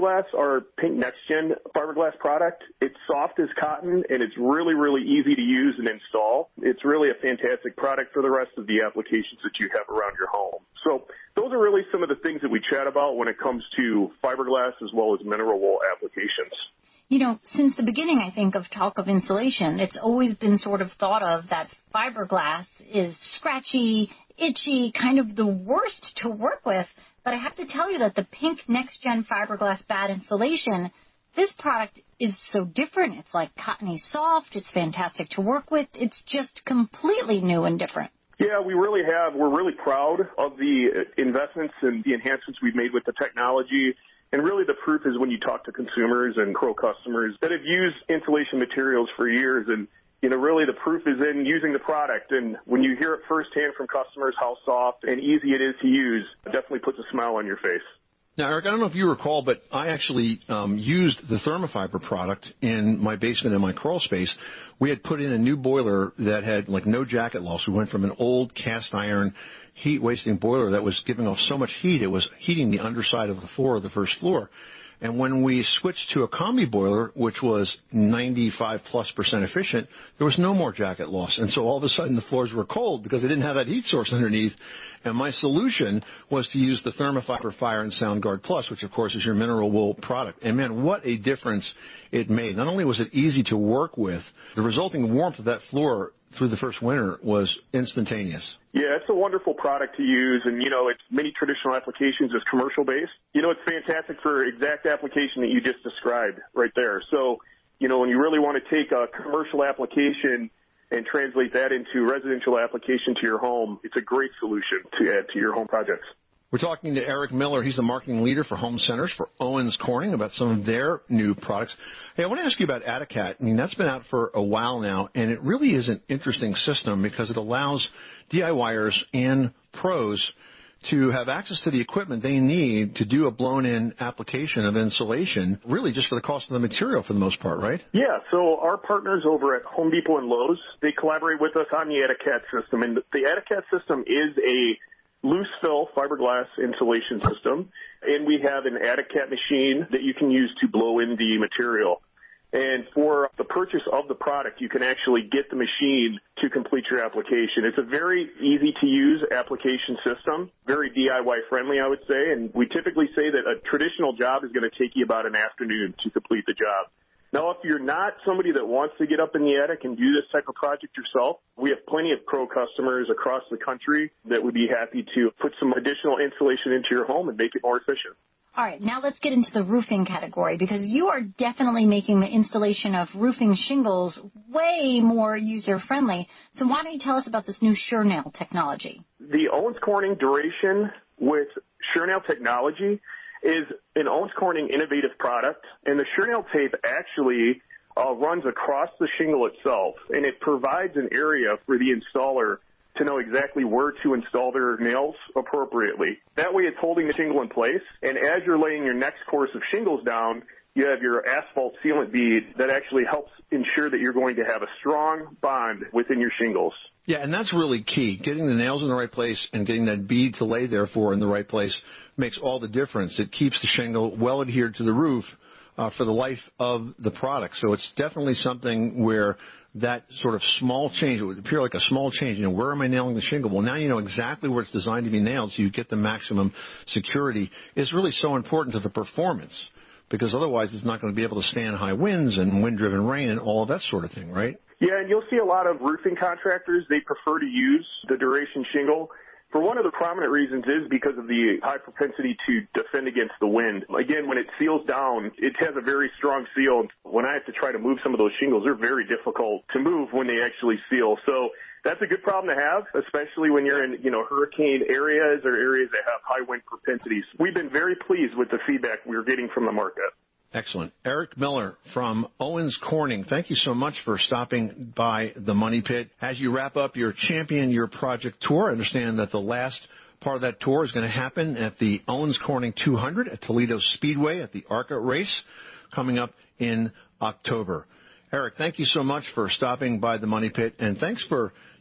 our Pink Next Gen fiberglass product, it's soft as cotton and it's really, really easy to use and install. It's really a fantastic product for the rest of the applications that you have around your home. So those are really some of the things that we chat about when it comes to fiberglass as well as mineral wool applications. You know, since the beginning, I think, of talk of insulation, it's always been sort of thought of that fiberglass is scratchy, itchy, kind of the worst to work with. But I have to tell you that the Pink Next Gen fiberglass bad insulation, this product is so different. It's like cottony soft. It's fantastic to work with. It's just completely new and different. Yeah, we really have. We're really proud of the investments and the enhancements we've made with the technology. And really the proof is when you talk to consumers and pro customers that have used insulation materials for years. And, you know, really the proof is in using the product. And when you hear it firsthand from customers how soft and easy it is to use, it definitely puts a smile on your face. Now, Eric, I don't know if you recall, but I actually used the Thermafiber product in my basement in my crawl space. We had put in a new boiler that had, like, no jacket loss. We went from an old cast iron heat-wasting boiler that was giving off so much heat, it was heating the underside of the floor of the first floor. And when we switched to a combi boiler, which was 95+% efficient, there was no more jacket loss. And so all of a sudden the floors were cold because they didn't have that heat source underneath. And my solution was to use the Thermafiber Fire and Sound Guard Plus, which, of course, is your mineral wool product. And, man, what a difference it made. Not only was it easy to work with, the resulting warmth of that floor through the first winter was instantaneous. Yeah, it's a wonderful product to use, and, you know, it's many traditional applications is commercial-based. You know, it's fantastic for exact application that you just described right there. So, you know, when you really want to take a commercial application and translate that into residential application to your home, it's a great solution to add to your home projects. We're talking to Eric Miller. He's the marketing leader for home centers for Owens Corning about some of their new products. Hey, I want to ask you about Atticat. I mean, that's been out for a while now, and it really is an interesting system because it allows DIYers and pros to have access to the equipment they need to do a blown-in application of insulation, really just for the cost of the material for the most part, right? Yeah, so our partners over at Home Depot and Lowe's, they collaborate with us on the Atticat system, and the Atticat system is a loose fill fiberglass insulation system, and we have an Atticat machine that you can use to blow in the material. And for the purchase of the product, you can actually get the machine to complete your application. It's a very easy-to-use application system, very DIY-friendly, I would say, and we typically say that a traditional job is going to take you about an afternoon to complete the job. Now, if you're not somebody that wants to get up in the attic and do this type of project yourself, we have plenty of pro customers across the country that would be happy to put some additional insulation into your home and make it more efficient. All right, now let's get into the roofing category because you are definitely making the installation of roofing shingles way more user-friendly. So why don't you tell us about this new SureNail technology? The Owens Corning Duration with SureNail technology is an Owens Corning innovative product, and the SureNail tape actually runs across the shingle itself, and it provides an area for the installer to know exactly where to install their nails appropriately. That way it's holding the shingle in place, and as you're laying your next course of shingles down, you have your asphalt sealant bead that actually helps ensure that you're going to have a strong bond within your shingles. Yeah, and that's really key. Getting the nails in the right place and getting that bead to lay there for in the right place makes all the difference. It keeps the shingle well adhered to the roof for the life of the product. So it's definitely something where that sort of small change, it would appear like a small change. You know, where am I nailing the shingle? Well, now you know exactly where it's designed to be nailed so you get the maximum security. It's really so important to the performance because otherwise it's not going to be able to stand high winds and wind-driven rain and all of that sort of thing, right? Yeah, and you'll see a lot of roofing contractors, they prefer to use the Duration shingle. For one of the prominent reasons is because of the high propensity to defend against the wind. Again, when it seals down, it has a very strong seal. When I have to try to move some of those shingles, they're very difficult to move when they actually seal. So that's a good problem to have, especially when you're in, hurricane areas or areas that have high wind propensities. We've been very pleased with the feedback we're getting from the market. Excellent. Eric Miller from Owens Corning, thank you so much for stopping by the Money Pit. As you wrap up your Champion Your Project tour, I understand that the last part of that tour is going to happen at the Owens Corning 200 at Toledo Speedway at the ARCA race coming up in October. Eric, thank you so much for stopping by the Money Pit, and thanks for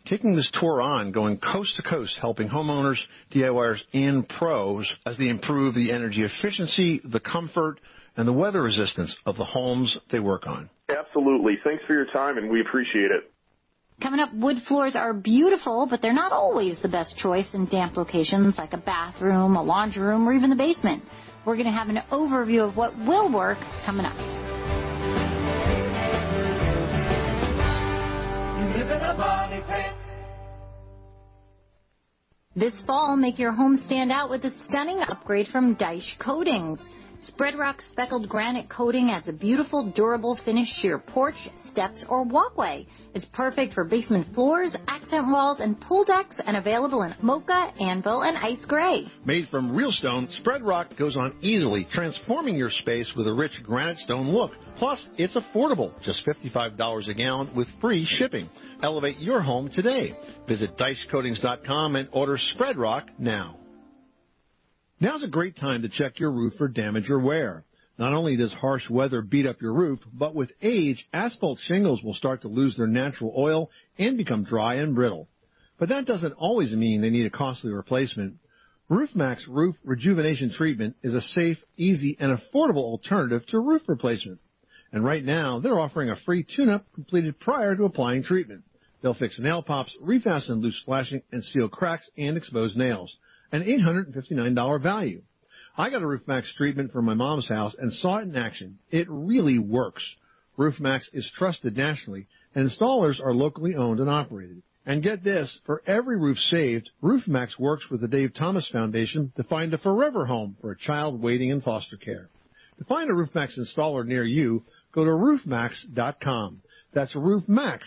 taking this tour on, going coast to coast, helping homeowners, DIYers, and pros as they improve the energy efficiency, the comfort, and the weather resistance of the homes they work on. Absolutely. Thanks for your time, and we appreciate it. Coming up, wood floors are beautiful, but they're not always the best choice in damp locations like a bathroom, a laundry room, or even the basement. We're going to have an overview of what will work coming up. This fall, make your home stand out with a stunning upgrade from Deich Coatings. Spread Rock speckled granite coating adds a beautiful, durable finish to your porch, steps, or walkway. It's perfect for basement floors, accent walls, and pool decks, and available in mocha, anvil, and ice gray. Made from real stone, Spread Rock goes on easily, transforming your space with a rich granite stone look. Plus, it's affordable, just $55 a gallon with free shipping. Elevate your home today. Visit DeichCoatings.com and order Spread Rock now. Now's a great time to check your roof for damage or wear. Not only does harsh weather beat up your roof, but with age, asphalt shingles will start to lose their natural oil and become dry and brittle. But that doesn't always mean they need a costly replacement. RoofMax Roof Rejuvenation Treatment is a safe, easy, and affordable alternative to roof replacement. And right now, they're offering a free tune-up completed prior to applying treatment. They'll fix nail pops, refasten loose flashing, and seal cracks and exposed nails. An $859 value. I got a RoofMax treatment for my mom's house and saw it in action. It really works. RoofMax is trusted nationally, and installers are locally owned and operated. And get this, for every roof saved, RoofMax works with the Dave Thomas Foundation to find a forever home for a child waiting in foster care. To find a RoofMax installer near you, go to roofmax.com. That's roofmax,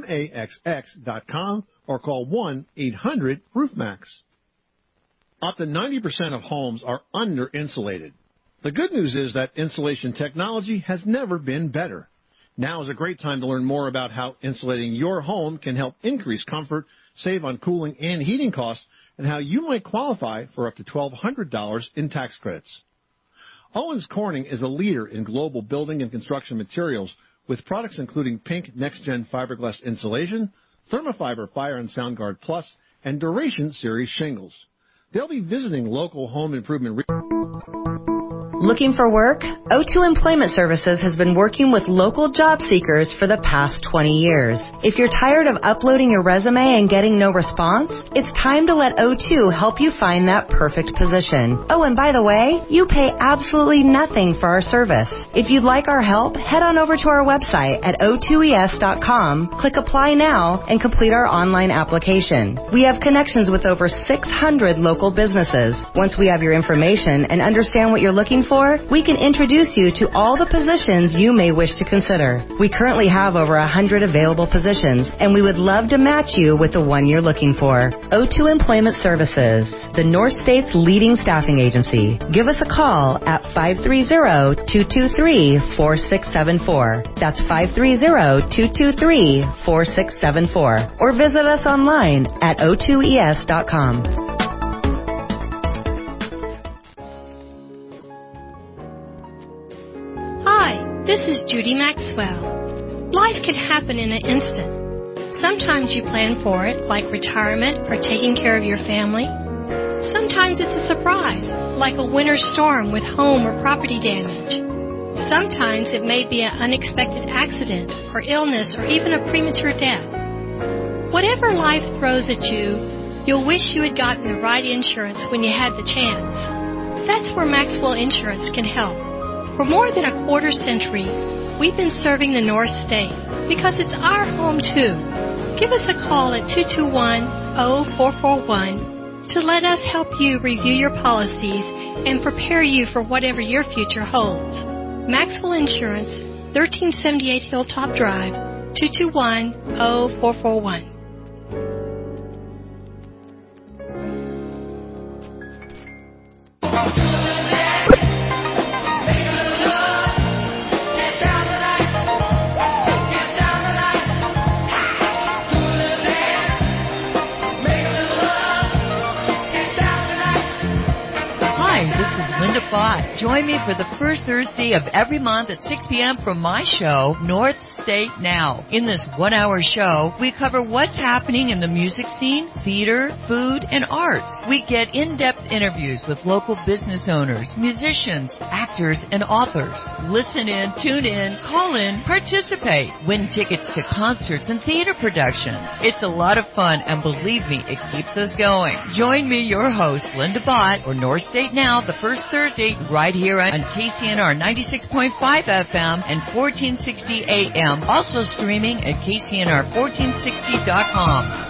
MAXX.com, or call 1-800-RoofMax. Up to 90% of homes are under-insulated. The good news is that insulation technology has never been better. Now is a great time to learn more about how insulating your home can help increase comfort, save on cooling and heating costs, and how you might qualify for up to $1,200 in tax credits. Owens Corning is a leader in global building and construction materials with products including Pink Next Gen Fiberglass Insulation, Thermafiber Fire and Sound Guard Plus, and Duration Series shingles. They'll be visiting local home improvement. Looking for work? O2 Employment Services has been working with local job seekers for the past 20 years. If you're tired of uploading your resume and getting no response, it's time to let O2 help you find that perfect position. Oh, and by the way, you pay absolutely nothing for our service. If you'd like our help, head on over to our website at o2es.com, click Apply Now, and complete our online application. We have connections with over 600 local businesses. Once we have your information and understand what you're looking for, we can introduce you to all the positions you may wish to consider. We currently have over 100 available positions, and we would love to match you with the one you're looking for. O2 Employment Services, the North State's leading staffing agency. Give us a call at 530-223-4674. That's 530-223-4674. Or visit us online at o2es.com. This is Judy Maxwell. Life can happen in an instant. Sometimes you plan for it, like retirement or taking care of your family. Sometimes it's a surprise, like a winter storm with home or property damage. Sometimes it may be an unexpected accident or illness or even a premature death. Whatever life throws at you, you'll wish you had gotten the right insurance when you had the chance. That's where Maxwell Insurance can help. For more than a quarter century, we've been serving the North State because it's our home, too. Give us a call at 221-0441 to let us help you review your policies and prepare you for whatever your future holds. Maxwell Insurance, 1378 Hilltop Drive, 221-0441. Join me for the first Thursday of every month at 6 p.m. for my show, North State Now. In this one-hour show, we cover what's happening in the music scene, theater, food, and arts. We get in-depth interviews with local business owners, musicians, actors, and authors. Listen in, tune in, call in, participate, win tickets to concerts and theater productions. It's a lot of fun, and believe me, it keeps us going. Join me, your host, Linda Bott, for North State Now, the first Thursday, right here on KCNR 96.5 FM and 1460 AM. Also streaming at KCNR1460.com.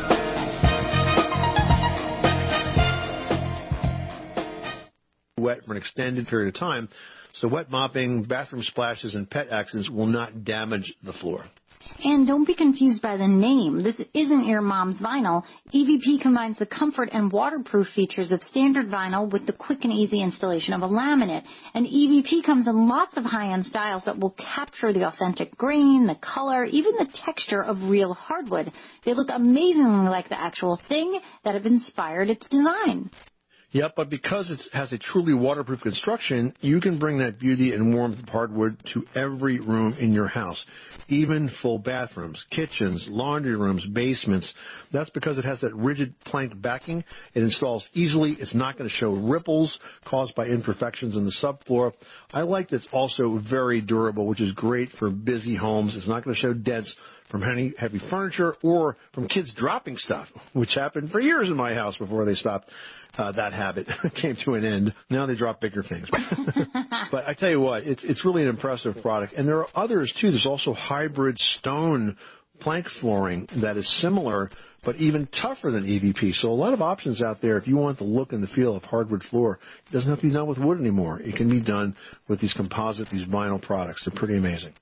Wet for an extended period of time, so wet mopping, bathroom splashes, and pet accidents will not damage the floor. And don't be confused by the name. This isn't your mom's vinyl. EVP combines the comfort and waterproof features of standard vinyl with the quick and easy installation of a laminate. And EVP comes in lots of high-end styles that will capture the authentic grain, the color, even the texture of real hardwood. They look amazingly like the actual thing that have inspired its design. Yep, but because it has a truly waterproof construction, you can bring that beauty and warmth of hardwood to every room in your house, even full bathrooms, kitchens, laundry rooms, basements. That's because it has that rigid plank backing. It installs easily. It's not going to show ripples caused by imperfections in the subfloor. I like that it's also very durable, which is great for busy homes. It's not going to show dents from heavy furniture or from kids dropping stuff, which happened for years in my house before they stopped. That habit came to an end. Now they drop bigger things. But I tell you what, it's really an impressive product. And there are others, too. There's also hybrid stone plank flooring that is similar but even tougher than EVP. So a lot of options out there if you want the look and the feel of hardwood floor. It doesn't have to be done with wood anymore. It can be done with these composite, these vinyl products. They're pretty amazing.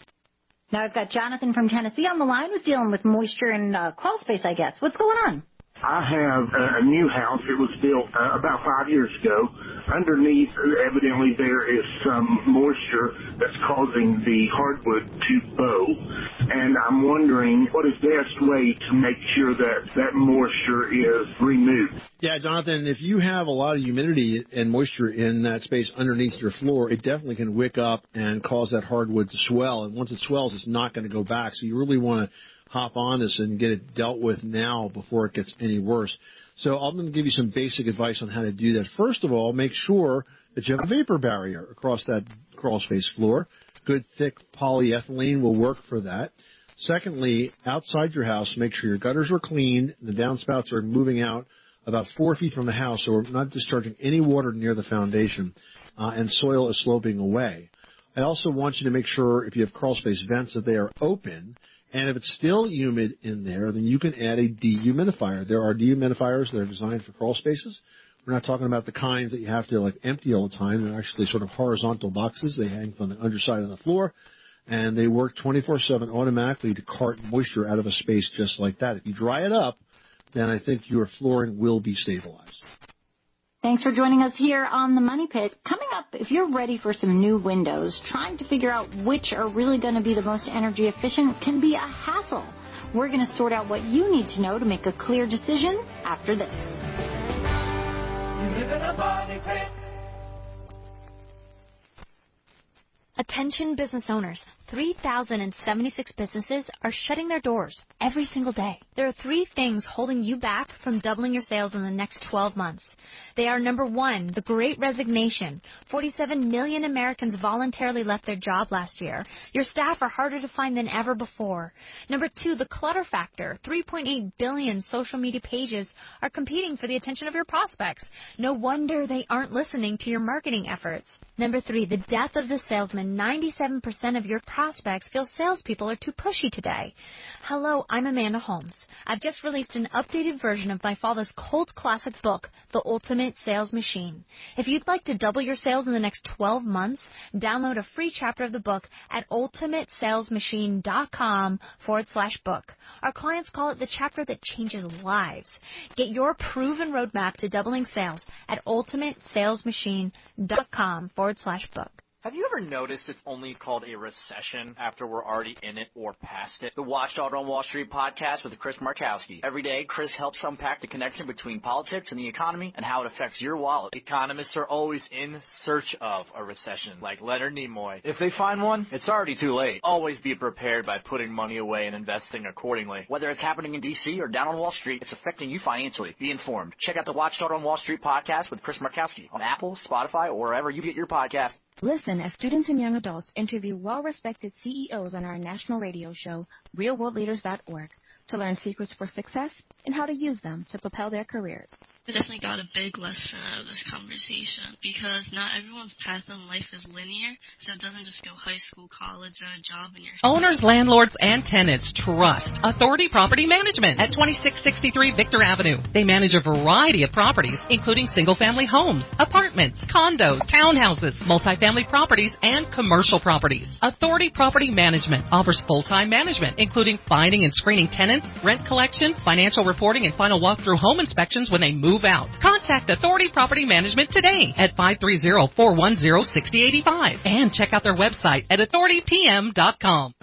Now I've got Jonathan from Tennessee on the line who's dealing with moisture and crawl space, I guess. What's going on? I have a new house. It was built about 5 years ago. Underneath, evidently, there is some moisture that's causing the hardwood to bow. And I'm wondering what is the best way to make sure that that moisture is removed. Yeah, Jonathan, if you have a lot of humidity and moisture in that space underneath your floor, it definitely can wick up and cause that hardwood to swell. And once it swells, it's not going to go back. So you really want to hop on this and get it dealt with now before it gets any worse. So I'm going to give you some basic advice on how to do that. First of all, make sure that you have a vapor barrier across that crawl space floor. Good thick polyethylene will work for that. Secondly, outside your house, make sure your gutters are clean, the downspouts are moving out about 4 feet from the house, so we're not discharging any water near the foundation, and soil is sloping away. I also want you to make sure if you have crawl space vents that they are open. And if it's still humid in there, then you can add a dehumidifier. There are dehumidifiers that are designed for crawl spaces. We're not talking about the kinds that you have to empty all the time. They're actually sort of horizontal boxes. They hang from the underside of the floor, and they work 24/7 automatically to cart moisture out of a space just like that. If you dry it up, then I think your flooring will be stabilized. Thanks for joining us here on The Money Pit. Coming up, if you're ready for some new windows, trying to figure out which are really going to be the most energy efficient can be a hassle. We're going to sort out what you need to know to make a clear decision after this. You live in a money pit. Attention business owners. 3,076 businesses are shutting their doors every single day. There are 3 things holding you back from doubling your sales in the next 12 months. They are, number 1, the Great Resignation. 47 million Americans voluntarily left their job last year. Your staff are harder to find than ever before. Number 2, the clutter factor. 3.8 billion social media pages are competing for the attention of your prospects. No wonder they aren't listening to your marketing efforts. Number 3, the death of the salesman. 97% of your prospects feel salespeople are too pushy today. Hello, I'm Amanda Holmes. I've just released an updated version of my father's cult classic book, The Ultimate Sales Machine. If you'd like to double your sales in the next 12 months, download a free chapter of the book at ultimatesalesmachine.com/book. Our clients call it the chapter that changes lives. Get your proven roadmap to doubling sales at ultimatesalesmachine.com/book. Have you ever noticed it's only called a recession after we're already in it or past it? The Watchdog on Wall Street podcast with Chris Markowski. Every day, Chris helps unpack the connection between politics and the economy and how it affects your wallet. Economists are always in search of a recession, like Leonard Nimoy. If they find one, it's already too late. Always be prepared by putting money away and investing accordingly. Whether it's happening in D.C. or down on Wall Street, it's affecting you financially. Be informed. Check out the Watchdog on Wall Street podcast with Chris Markowski on Apple, Spotify, or wherever you get your podcast. Listen as students and young adults interview well-respected CEOs on our national radio show, RealWorldLeaders.org, to learn secrets for success and how to use them to propel their careers. I definitely got a big lesson out of this conversation because not everyone's path in life is linear, so it doesn't just go high school, college, and a job in your head. Owners, landlords, and tenants trust Authority Property Management at 2663 Victor Avenue. They manage a variety of properties, including single-family homes, apartments, condos, townhouses, multifamily properties, and commercial properties. Authority Property Management offers full-time management, including finding and screening tenants, rent collection, financial reporting, and final walkthrough home inspections when they move out. Contact Authority Property Management today at 530-410-6085 and check out their website at authoritypm.com.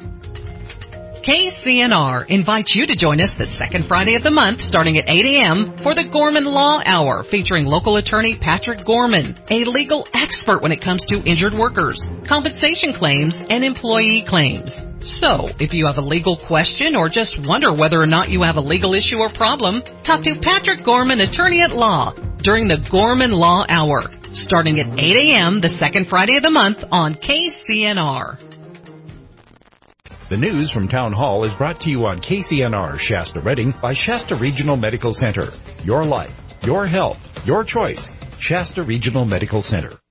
KCNR invites you to join us the second Friday of the month starting at 8 a.m. for the Gorman Law Hour featuring local attorney Patrick Gorman, a legal expert when it comes to injured workers, compensation claims, and employee claims. So, if you have a legal question or just wonder whether or not you have a legal issue or problem, talk to Patrick Gorman, attorney at law, during the Gorman Law Hour, starting at 8 a.m. the second Friday of the month on KCNR. The news from Town Hall is brought to you on KCNR Shasta Redding by Shasta Regional Medical Center. Your life, your health, your choice. Shasta Regional Medical Center.